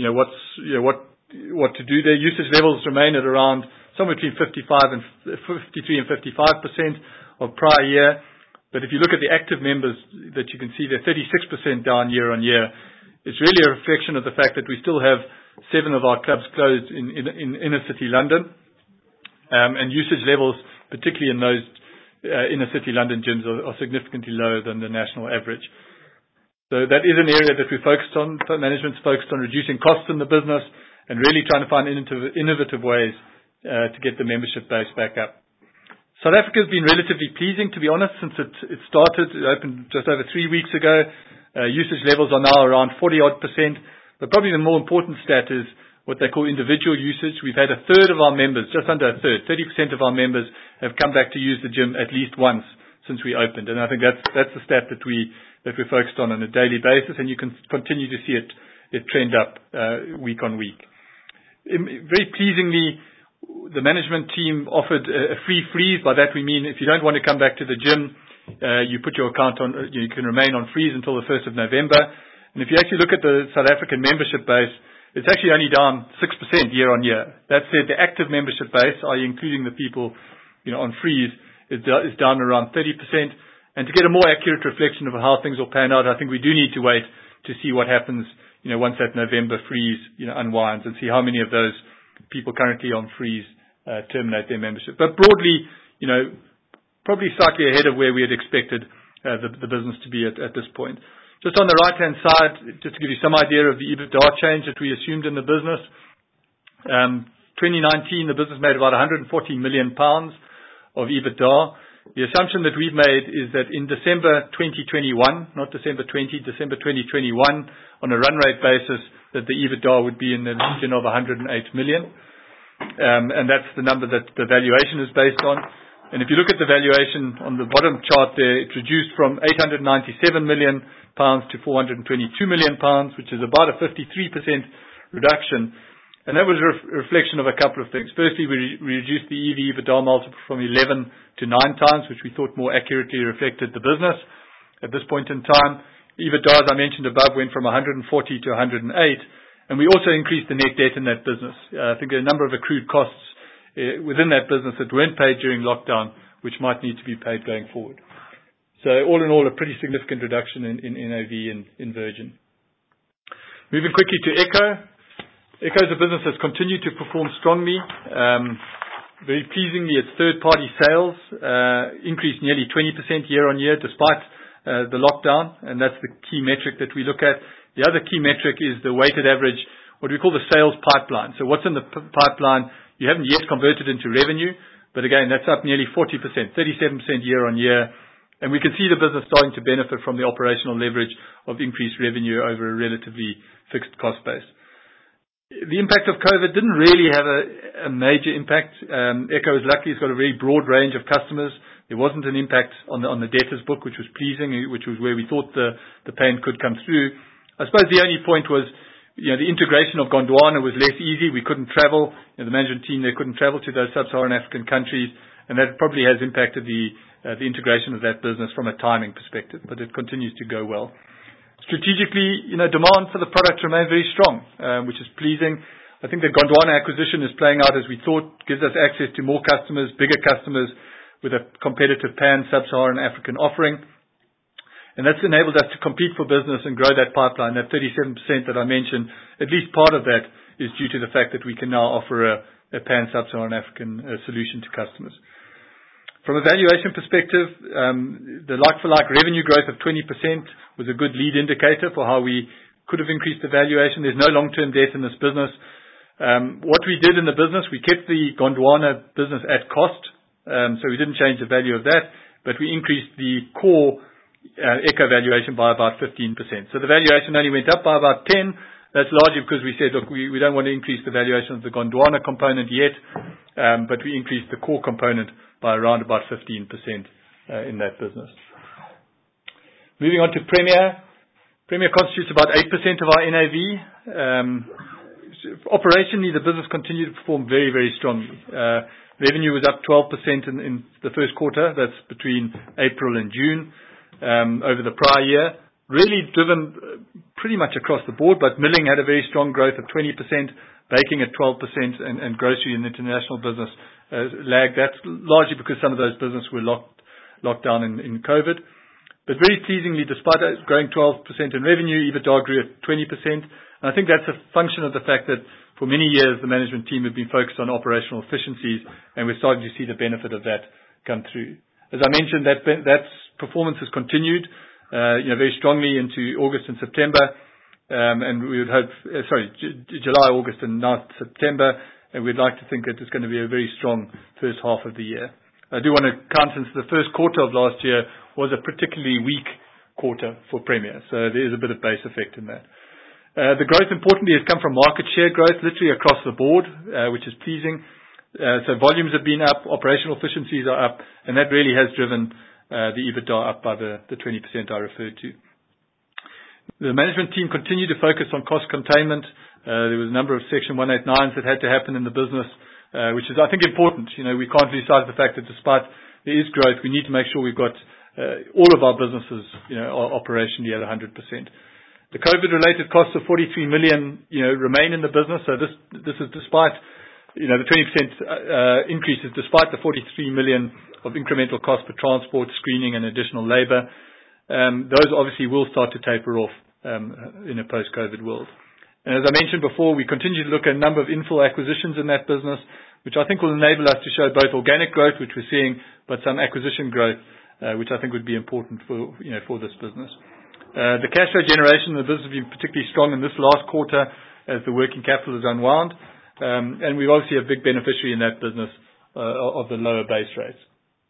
what to do. Their usage levels remain at around somewhere between 53 and 55% of prior year. But if you look at the active members that you can see, they're 36% down year on year. It's really a reflection of the fact that we still have 7 of our clubs closed in inner city London. And usage levels, particularly in those inner city London gyms, are significantly lower than the national average. So that is an area that we focused on. Management's focused on reducing costs in the business and really trying to find innovative ways to get the membership base back up. South Africa has been relatively pleasing, to be honest, since it started. It opened just over 3 weeks ago. Usage levels are now around 40-odd%. But probably the more important stat is what they call individual usage. We've had a third of our members, just under a third, 30% of our members have come back to use the gym at least once since we opened. And I think that's the stat that we're focused on a daily basis, and you can continue to see it trend up week on week. Very pleasingly, the management team offered a free freeze. By that we mean if you don't want to come back to the gym, you put your account on, you can remain on freeze until the 1st of November. And if you actually look at the South African membership base, it's actually only down 6% year on year. That said, the active membership base, i.e. including the people on freeze, is down around 30%. And to get a more accurate reflection of how things will pan out, I think we do need to wait to see what happens once that November freeze unwinds, and see how many of those people currently on freeze terminate their membership. But broadly, probably slightly ahead of where we had expected the business to be at this point. Just on the right-hand side, just to give you some idea of the EBITDA change that we assumed in the business. 2019, the business made about £140 million of EBITDA. The assumption that we've made is that in December 2021, not December 20, December 2021, on a run rate basis, that the EBITDA would be in the region of 108 million. And that's the number that the valuation is based on. And if you look at the valuation on the bottom chart there, it reduced from £897 million to £422 million, which is about a 53% reduction. And that was a reflection of a couple of things. Firstly, we reduced the EV/EBITDA multiple from 11 to 9 times, which we thought more accurately reflected the business at this point in time. EBITDA, as I mentioned above, went from 140 to 108. And we also increased the net debt in that business. I think there are a number of accrued costs within that business that weren't paid during lockdown, which might need to be paid going forward. So all in all, a pretty significant reduction in NAV in Virgin. Moving quickly to Echo. Echo is a business that's continued to perform strongly. Very pleasingly, its third-party sales increased nearly 20% year on year despite the lockdown, and that's the key metric that we look at. The other key metric is the weighted average, what we call the sales pipeline. So what's in the pipeline, you haven't yet converted into revenue, but again, that's up nearly 40%, 37% year on year. And we can see the business starting to benefit from the operational leverage of increased revenue over a relatively fixed cost base. The impact of COVID didn't really have a major impact. Echo is lucky, it's got a very broad range of customers. There wasn't an impact on the debtors book, which was pleasing, which was where we thought the pain could come through. I suppose the only point was, the integration of Gondwana was less easy. We couldn't travel. The management team there couldn't travel to those sub-Saharan African countries, and that probably has impacted the integration of that business from a timing perspective, but it continues to go well. Strategically, demand for the product remains very strong, which is pleasing. I think the Gondwana acquisition is playing out as we thought, gives us access to more customers, bigger customers with a competitive pan-sub-Saharan African offering. And that's enabled us to compete for business and grow that pipeline. That 37% that I mentioned, at least part of that is due to the fact that we can now offer a pan-sub-Saharan African solution to customers. From a valuation perspective, the like-for-like revenue growth of 20% was a good lead indicator for how we could have increased the valuation. There's no long-term debt in this business. What we did in the business, we kept the Gondwana business at cost, so we didn't change the value of that, but we increased the core Echo valuation by about 15%. So the valuation only went up by about 10. That's largely because we said, look, we don't want to increase the valuation of the Gondwana component yet, but we increased the core component by around about 15% in that business. Moving on to Premier. Premier constitutes about 8% of our NAV. Operationally, the business continued to perform very, very strongly. Revenue was up 12% in the first quarter. That's between April and June over the prior year. Really driven pretty much across the board, but milling had a very strong growth of 20%, baking at 12%, and grocery and international business lagged. That's largely because some of those businesses were locked down in COVID. But very pleasingly, despite growing 12% in revenue, EBITDA grew at 20%. And I think that's a function of the fact that for many years the management team had been focused on operational efficiencies, and we're starting to see the benefit of that come through. As I mentioned, that performance has continued very strongly into August and September, and we would hope, July, August, and now September, and we'd like to think that it's going to be a very strong first half of the year. I do want to countenance the first quarter of last year was a particularly weak quarter for Premier, so there is a bit of base effect in that. The growth, importantly, has come from market share growth, literally across the board, which is pleasing. So volumes have been up, operational efficiencies are up, and that really has driven the EBITDA up by the 20% I referred to. The management team continued to focus on cost containment. There was a number of Section 189s that had to happen in the business, which is, I think, important. We can't lose sight of the fact that despite there is growth, we need to make sure we've got all of our businesses are operationally at 100%. The COVID-related costs of 43 million remain in the business. So this is despite the 20% increase is despite the 43 million of incremental cost for transport, screening, and additional labour. Those obviously will start to taper off in a post-COVID world. And as I mentioned before, we continue to look at a number of infill acquisitions in that business, which I think will enable us to show both organic growth, which we're seeing, but some acquisition growth, which I think would be important for this business. The cash flow generation of the business has been particularly strong in this last quarter as the working capital is unwound, and we're obviously a big beneficiary in that business of the lower base rates.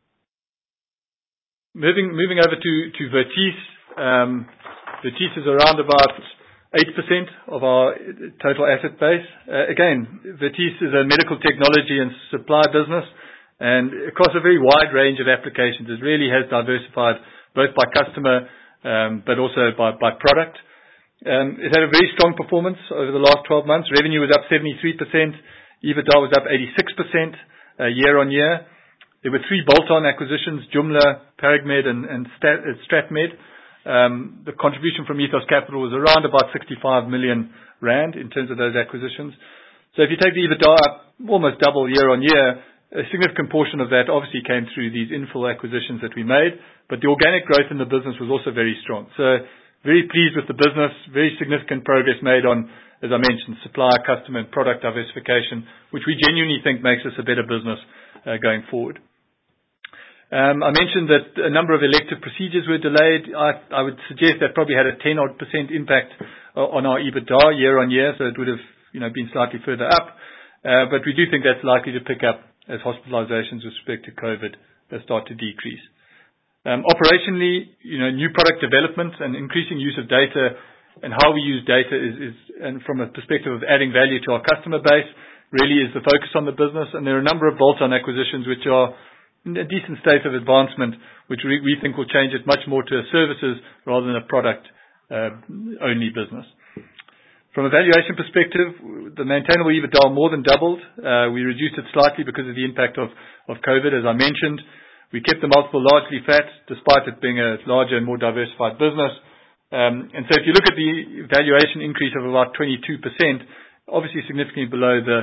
Moving over to Vertice. Vertice is around about 8% of our total asset base. Again, Vertice is a medical technology and supply business, and across a very wide range of applications. It really has diversified both by customer, but also by product. It had a very strong performance over the last 12 months. Revenue was up 73%. EBITDA was up 86% year on year. There were 3 bolt-on acquisitions, Jumla, Paragmed, and Stratmed. The contribution from Ethos Capital was around about 65 million rand in terms of those acquisitions. So if you take the EBITDA up almost double year on year, a significant portion of that obviously came through these infill acquisitions that we made, but the organic growth in the business was also very strong. So very pleased with the business, very significant progress made on, as I mentioned, supplier, customer, and product diversification, which we genuinely think makes us a better business going forward. I mentioned that a number of elective procedures were delayed. I would suggest that probably had a 10-odd% impact on our EBITDA year on year, so it would have been slightly further up. But we do think that's likely to pick up as hospitalizations with respect to COVID start to decrease. Operationally, new product development and increasing use of data and how we use data and from a perspective of adding value to our customer base, really is the focus on the business. And there are a number of bolt-on acquisitions which are in a decent state of advancement, which we think will change it much more to a services rather than a product only business. From a valuation perspective, the maintainable EBITDA more than doubled. We reduced it slightly because of the impact of COVID, as I mentioned. We kept the multiple largely flat, despite it being a larger and more diversified business. And so if you look at the valuation increase of about 22%, obviously significantly below the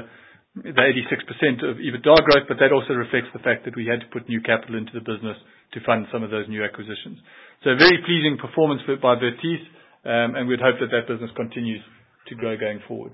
86% of EBITDA growth, but that also reflects the fact that we had to put new capital into the business to fund some of those new acquisitions. So a very pleasing performance by Vertice, and we'd hope that that business continues to grow going forward.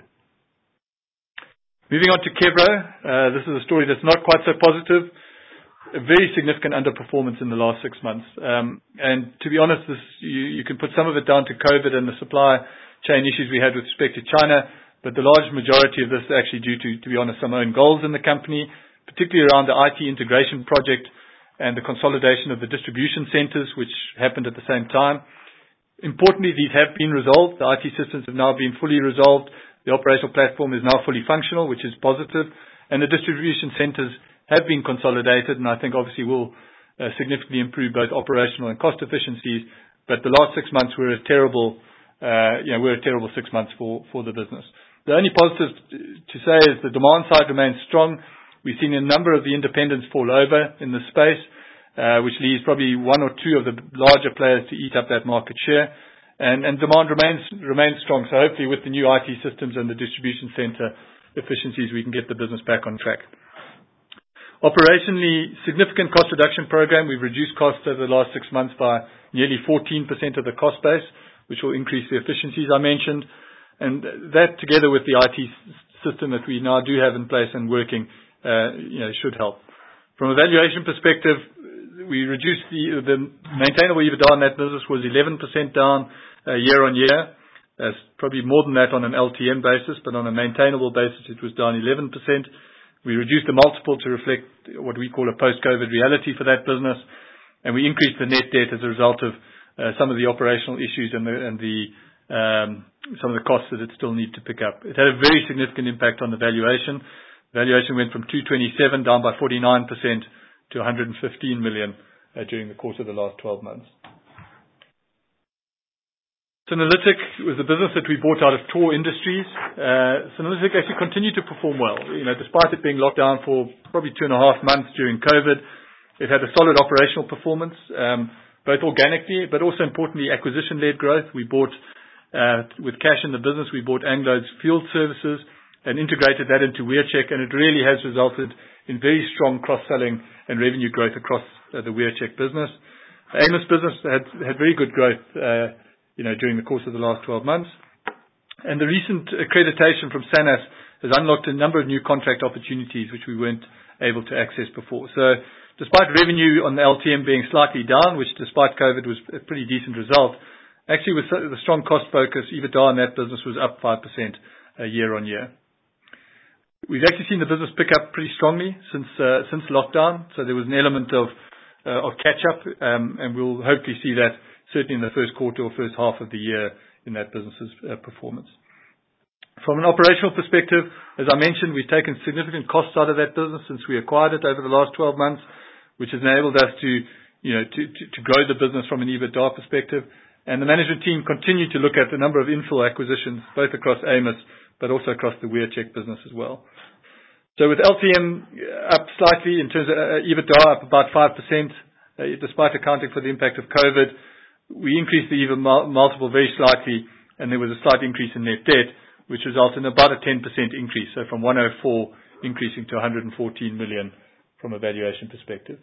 Moving on to Kevro, this is a story that's not quite so positive. A very significant underperformance in the last 6 months. And to be honest, you can put some of it down to COVID and the supply chain issues we had with respect to China, but the large majority of this is actually due to be honest, some own goals in the company, particularly around the IT integration project and the consolidation of the distribution centers, which happened at the same time. Importantly, these have been resolved. The IT systems have now been fully resolved. The operational platform is now fully functional, which is positive. And the distribution centers have been consolidated, and I think obviously will significantly improve both operational and cost efficiencies. But the last 6 months were a terrible 6 months for the business. The only positive to say is the demand side remains strong. We've seen a number of the independents fall over in the space, which leaves probably one or two of the larger players to eat up that market share. And demand remains strong. So hopefully with the new IT systems and the distribution center efficiencies, we can get the business back on track. Operationally, significant cost reduction program. We've reduced costs over the last 6 months by nearly 14% of the cost base, which will increase the efficiencies I mentioned. And that together with the IT system that we now do have in place and working, should help. From a valuation perspective, we reduced the maintainable EBITDA on that business was 11% down year on year. That's probably more than that on an LTM basis, but on a maintainable basis, it was down 11%. We reduced the multiple to reflect what we call a post-COVID reality for that business, and we increased the net debt as a result of some of the operational issues and some of the costs that it still need to pick up. It had a very significant impact on the valuation. Valuation went from 227 down by 49% to 115 million during the course of the last 12 months. Synerlytic was a business that we bought out of Tor Industries. Synerlytic actually continued to perform well. Despite it being locked down for probably 2.5 months during COVID, it had a solid operational performance, both organically, but also importantly, acquisition-led growth. We bought, with cash in the business, we bought Anglo's field services and integrated that into WearCheck, and it really has resulted in very strong cross-selling and revenue growth across the WearCheck business. The Amos business had very good growth, during the course of the last 12 months. And the recent accreditation from SANAS has unlocked a number of new contract opportunities which we weren't able to access before. So despite revenue on the LTM being slightly down, which despite COVID was a pretty decent result, actually with the strong cost focus, EBITDA on that business was up 5% year on year. We've actually seen the business pick up pretty strongly since lockdown. So there was an element of catch up, and we'll hopefully see that certainly in the first quarter or first half of the year in that business's performance. From an operational perspective, as I mentioned, we've taken significant costs out of that business since we acquired it over the last 12 months, which has enabled us to grow the business from an EBITDA perspective. And the management team continued to look at the number of infill acquisitions, both across Amos, but also across the WearCheck business as well. So with LTM up slightly in terms of EBITDA up about 5%, despite accounting for the impact of COVID, we increased the EV multiple very slightly, and there was a slight increase in net debt, which resulted in about a 10% increase. So from 104 increasing to 114 million from a valuation perspective.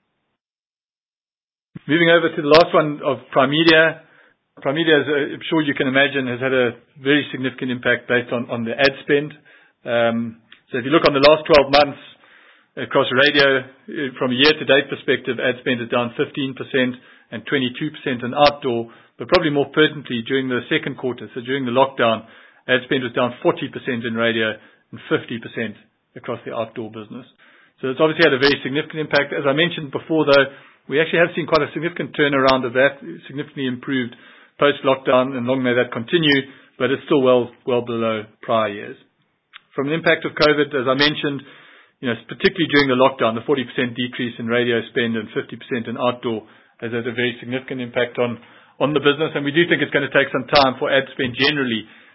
Moving over to the last one of Primedia. Primedia, as I'm sure you can imagine, has had a very significant impact based on the ad spend. So if you look on the last 12 months across radio, from a year-to-date perspective, ad spend is down 15% and 22% in outdoor, but probably more pertinently during the second quarter. So during the lockdown, ad spend was down 40% in radio and 50% across the outdoor business. So it's obviously had a very significant impact. As I mentioned before, though, we actually have seen quite a significant turnaround of that, significantly improved post-lockdown, and long may that continue, but it's still well below prior years. From the impact of COVID, as I mentioned, particularly during the lockdown, the 40% decrease in radio spend and 50% in outdoor has had a very significant impact on the business, and we do think it's going to take some time for ad spend generally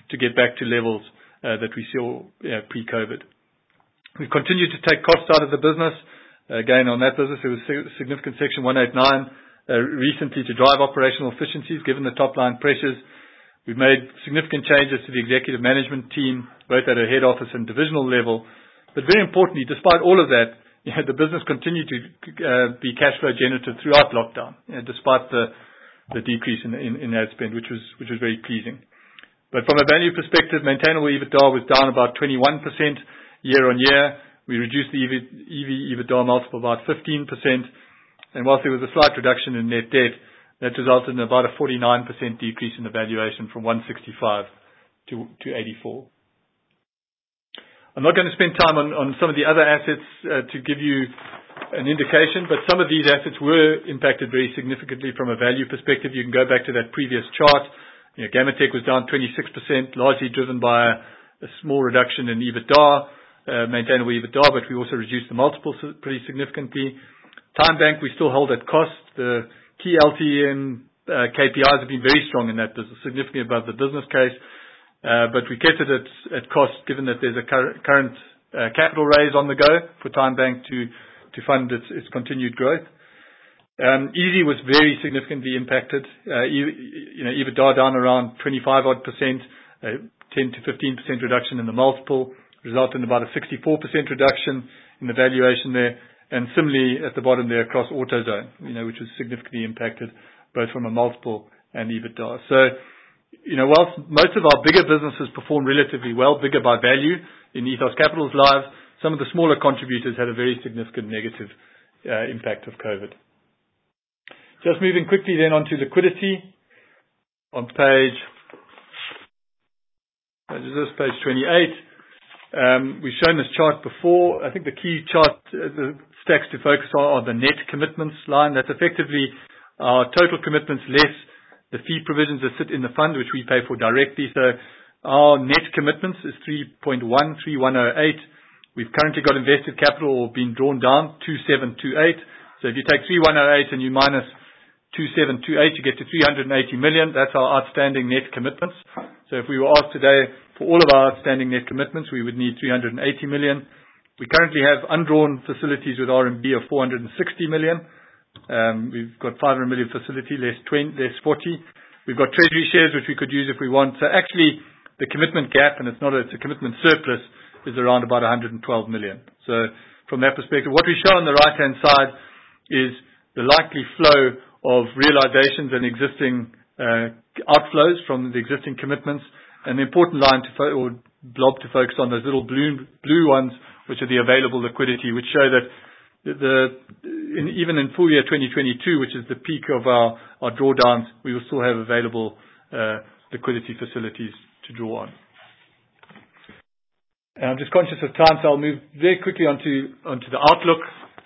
to get back to levels that we saw pre-COVID. We've continued to take costs out of the business. Again, on that business, there was significant Section 189 recently to drive operational efficiencies given the top-line pressures. We've made significant changes to the executive management team, both at a head office and divisional level. But very importantly, despite all of that, the business continued to be cash flow generative throughout lockdown, despite the decrease in ad spend, which was very pleasing. But from a value perspective, maintainable EBITDA was down about 21% year on year. We reduced the EV/EBITDA multiple about 15%. And whilst there was a slight reduction in net debt, that resulted in about a 49% decrease in the valuation from 165 to 84. I'm not going to spend time on some of the other assets to give you an indication, but some of these assets were impacted very significantly from a value perspective. You can go back to that previous chart. Gammatek was down 26%, largely driven by a small reduction in EBITDA, maintainable EBITDA, but we also reduced the multiples pretty significantly. TymeBank, we still hold at cost. The key LTM KPIs have been very strong in that business, significantly above the business case. But we kept it at cost, given that there's a current capital raise on the go for TymeBank to fund its continued growth. Easy was very significantly impacted. EBITDA down around 25 odd %, 10 to 15% reduction in the multiple, resulted in about a 64% reduction in the valuation there. And similarly at the bottom there across AutoZone, which was significantly impacted both from a multiple and EBITDA. So, whilst most of our bigger businesses perform relatively well, bigger by value in Ethos Capital's lives, some of the smaller contributors had a very significant negative impact of COVID. Just moving quickly then onto liquidity on page 28. We've shown this chart before. I think the key chart, the stacks to focus on are the net commitments line. That's effectively our total commitments less the fee provisions that sit in the fund, which we pay for directly. So our net commitments is 3.13108. We've currently got invested capital or been drawn down 2728. So if you take 3108 and you minus 2728, you get to 380 million. That's our outstanding net commitments. So if we were asked today for all of our outstanding net commitments, we would need 380 million. We currently have undrawn facilities with RMB of 460 million. We've got 500 million facility, less 40. We've got treasury shares, which we could use if we want. So actually, the commitment gap, and it's a commitment surplus, is around about 112 million. So from that perspective, what we show on the right-hand side is the likely flow of realizations and existing outflows from the existing commitments. And the important line or blob to focus on, those little blue ones, which are the available liquidity, which show that even in full year 2022, which is the peak of our drawdowns, we will still have available liquidity facilities to draw on. And I'm just conscious of time, so I'll move very quickly onto the outlook.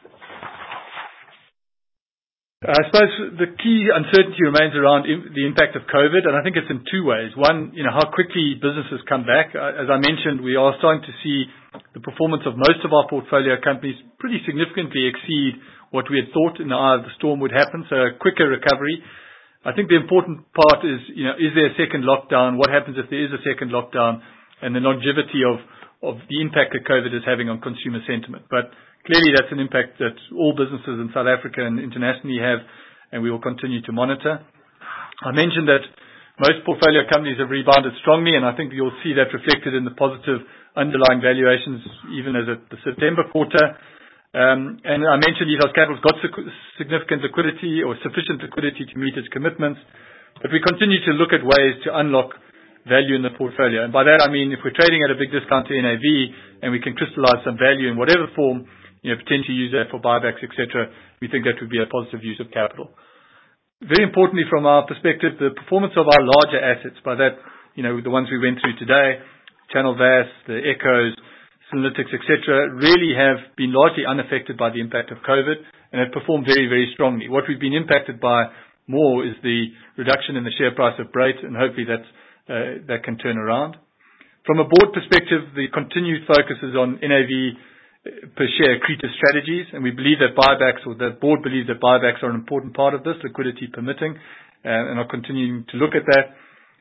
I suppose the key uncertainty remains around the impact of COVID, and I think it's in two ways. One, how quickly businesses come back. As I mentioned, we are starting to see the performance of most of our portfolio companies pretty significantly exceed what we had thought in the eye of the storm would happen, so a quicker recovery. I think the important part is, is there a second lockdown? What happens if there is a second lockdown? And the longevity of the impact that COVID is having on consumer sentiment. But clearly that's an impact that all businesses in South Africa and internationally have, and we will continue to monitor. I mentioned that most portfolio companies have rebounded strongly, and I think you'll see that reflected in the positive underlying valuations, even as at the September quarter. And I mentioned Ethos Capital's got significant liquidity or sufficient liquidity to meet its commitments, but we continue to look at ways to unlock value in the portfolio. And by that I mean if we're trading at a big discount to NAV and we can crystallize some value in whatever form, potentially use that for buybacks, etc., we think that would be a positive use of capital. Very importantly, from our perspective, the performance of our larger assets, by that, the ones we went through today, Channel VAS, the Echoes, Synerlytics, etc., really have been largely unaffected by the impact of COVID and have performed very, very strongly. What we've been impacted by more is the reduction in the share price of Brait, and hopefully that can turn around. From a board perspective, the continued focus is on NAV per share accretive strategies, and we believe that buybacks, or the board believes that buybacks are an important part of this, liquidity permitting, and are continuing to look at that.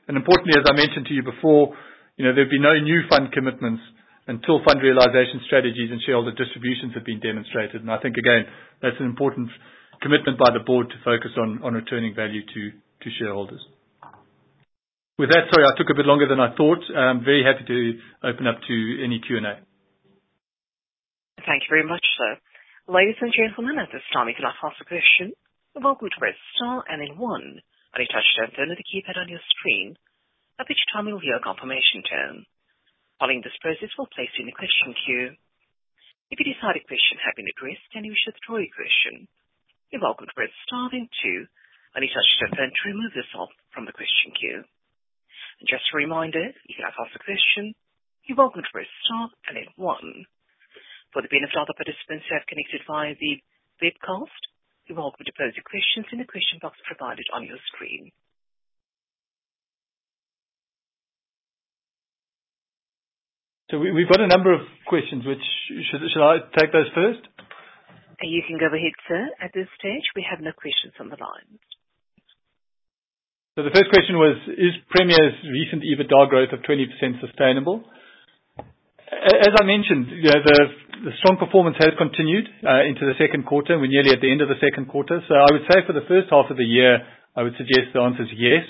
And importantly, as I mentioned to you before, there'd be no new fund commitments until fund realization strategies and shareholder distributions have been demonstrated. And I think, again, that's an important commitment by the board to focus on returning value to shareholders. With that, sorry, I took a bit longer than I thought. I'm very happy to open up to any Q&A. Thank you very much, sir. Ladies and gentlemen, at this time, if you'd like to ask a question, you're welcome to press star and then 1 on your touch-tone phone with the keypad on your screen, at which time you'll hear a confirmation tone. Following this process, we'll place you in the question queue. If you decide a question has been addressed and you wish to withdraw your question, you're welcome to press star then 2 on your touch-tone phone to remove yourself from the question queue. And just a reminder, if you'd like to ask a question, you're welcome to press star and then 1. For the benefit of other participants who have connected via the webcast, you're welcome to pose your questions in the question box provided on your screen. So we've got a number of questions. Should I take those first? You can go ahead, sir. At this stage, we have no questions on the line. So the first question was, is Premier's recent EBITDA growth of 20% sustainable? As I mentioned, the strong performance has continued into the second quarter. We're nearly at the end of the second quarter. So I would say for the first half of the year, I would suggest the answer is yes.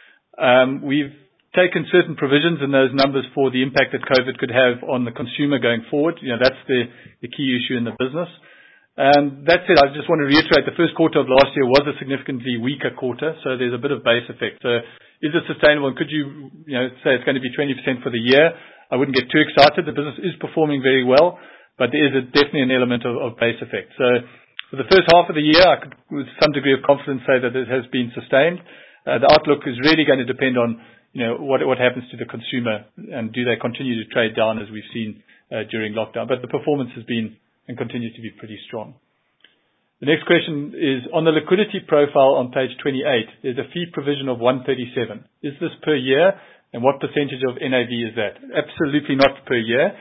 We've taken certain provisions in those numbers for the impact that COVID could have on the consumer going forward. That's the key issue in the business. That said, I just want to reiterate the first quarter of last year was a significantly weaker quarter, so there's a bit of base effect. So is it sustainable? And could you, say it's going to be 20% for the year? I wouldn't get too excited. The business is performing very well, but there is definitely an element of base effect. So for the first half of the year, I could, with some degree of confidence, say that it has been sustained. The outlook is really going to depend on what happens to the consumer, and do they continue to trade down as we've seen during lockdown. But the performance has been and continues to be pretty strong. The next question is, on the liquidity profile on page 28, there's a fee provision of 137. Is this per year, and what percentage of NAV is that? Absolutely not per year.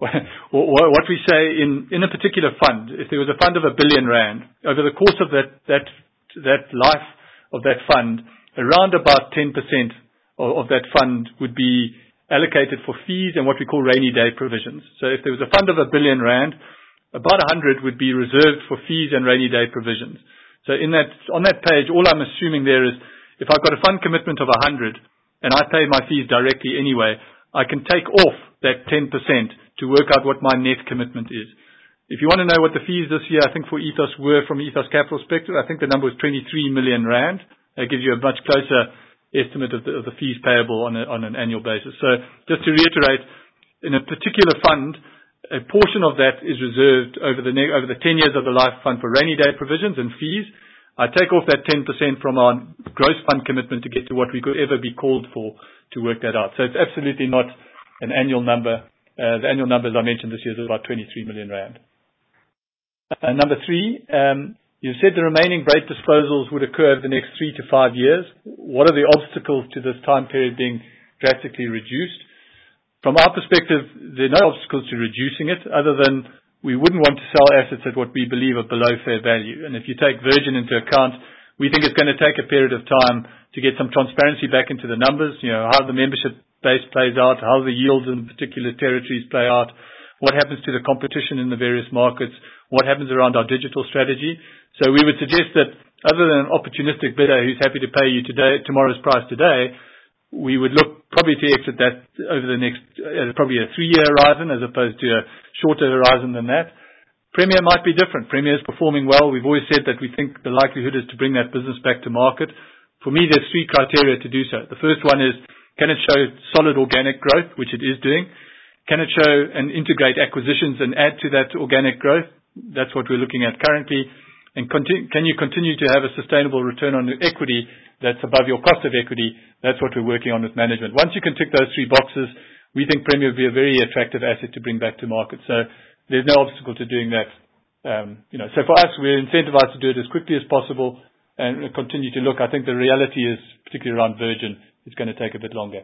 What we say in a particular fund, if there was a fund of R1 billion, over the course of that life of that fund, around about 10% of that fund would be allocated for fees and what we call rainy day provisions. So if there was a fund of R1 billion, about 100 would be reserved for fees and rainy day provisions. So on that page, all I'm assuming there is, if I've got a fund commitment of 100 and I pay my fees directly anyway, I can take off that 10% to work out what my net commitment is. If you want to know what the fees this year, I think for Ethos were, from Ethos Capital perspective, I think the number was 23 million rand. That gives you a much closer estimate of the fees payable on an annual basis. So just to reiterate, in a particular fund, a portion of that is reserved over the 10 years of the life fund for rainy day provisions and fees. I take off that 10% from our gross fund commitment to get to what we could ever be called for to work that out. So it's absolutely not an annual number. The annual number, as I mentioned this year, is about 23 million rand. Number 3, you said the remaining Brait disposals would occur over the next 3 to 5 years. What are the obstacles to this time period being drastically reduced? From our perspective, there are no obstacles to reducing it, other than we wouldn't want to sell assets at what we believe are below fair value. And if you take Virgin into account, we think it's going to take a period of time to get some transparency back into the numbers, how the membership base plays out, how the yields in particular territories play out, what happens to the competition in the various markets, what happens around our digital strategy. So we would suggest that other than an opportunistic bidder who's happy to pay you tomorrow's price today, we would look probably to exit that over the next, probably a 3-year horizon as opposed to a shorter horizon than that. Premier might be different. Premier is performing well. We've always said that we think the likelihood is to bring that business back to market. For me, there's 3 criteria to do so. The first one is, can it show solid organic growth, which it is doing? Can it show and integrate acquisitions and add to that organic growth? That's what we're looking at currently. And can you continue to have a sustainable return on equity that's above your cost of equity? That's what we're working on with management. Once you can tick those 3 boxes, we think Premier will be a very attractive asset to bring back to market. So there's no obstacle to doing that. So for us, we're incentivized to do it as quickly as possible and continue to look. I think the reality is, particularly around Virgin, it's going to take a bit longer.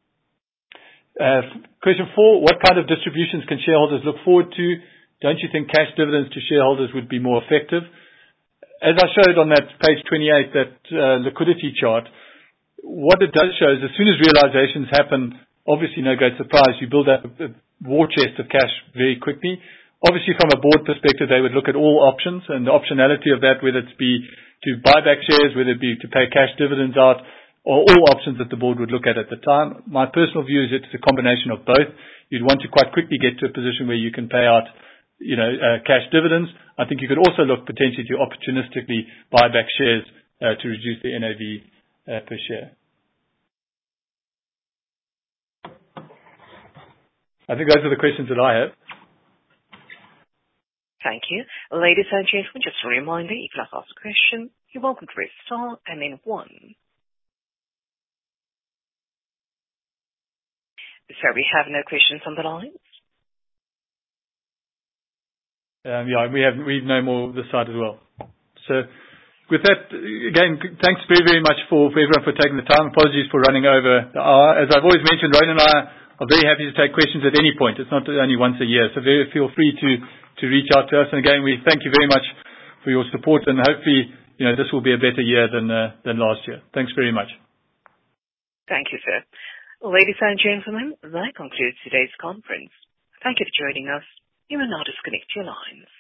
Question 4, what kind of distributions can shareholders look forward to? Don't you think cash dividends to shareholders would be more effective? As I showed on that page 28, that liquidity chart, what it does show is as soon as realizations happen, obviously no great surprise, you build up a war chest of cash very quickly. Obviously, from a board perspective, they would look at all options and the optionality of that, whether it be to buy back shares, whether it be to pay cash dividends out, or all options that the board would look at the time. My personal view is it's a combination of both. You'd want to quite quickly get to a position where you can pay out, cash dividends. I think you could also look potentially to opportunistically buy back shares to reduce the NAV per share. I think those are the questions that I have. Thank you. Ladies and gentlemen, just a reminder, if you'd like to ask a question, you're welcome to press star and then 1. So we have no questions on the lines? We've no more this side as well. So with that, again, thanks very, very much for everyone for taking the time. Apologies for running over the hour. As I've always mentioned, Rowan and I are very happy to take questions at any point. It's not only once a year. So feel free to reach out to us. And again, we thank you very much for your support, and hopefully, this will be a better year than last year. Thanks very much. Thank you, sir. Ladies and gentlemen, that concludes today's conference. Thank you for joining us. You may now disconnect your lines.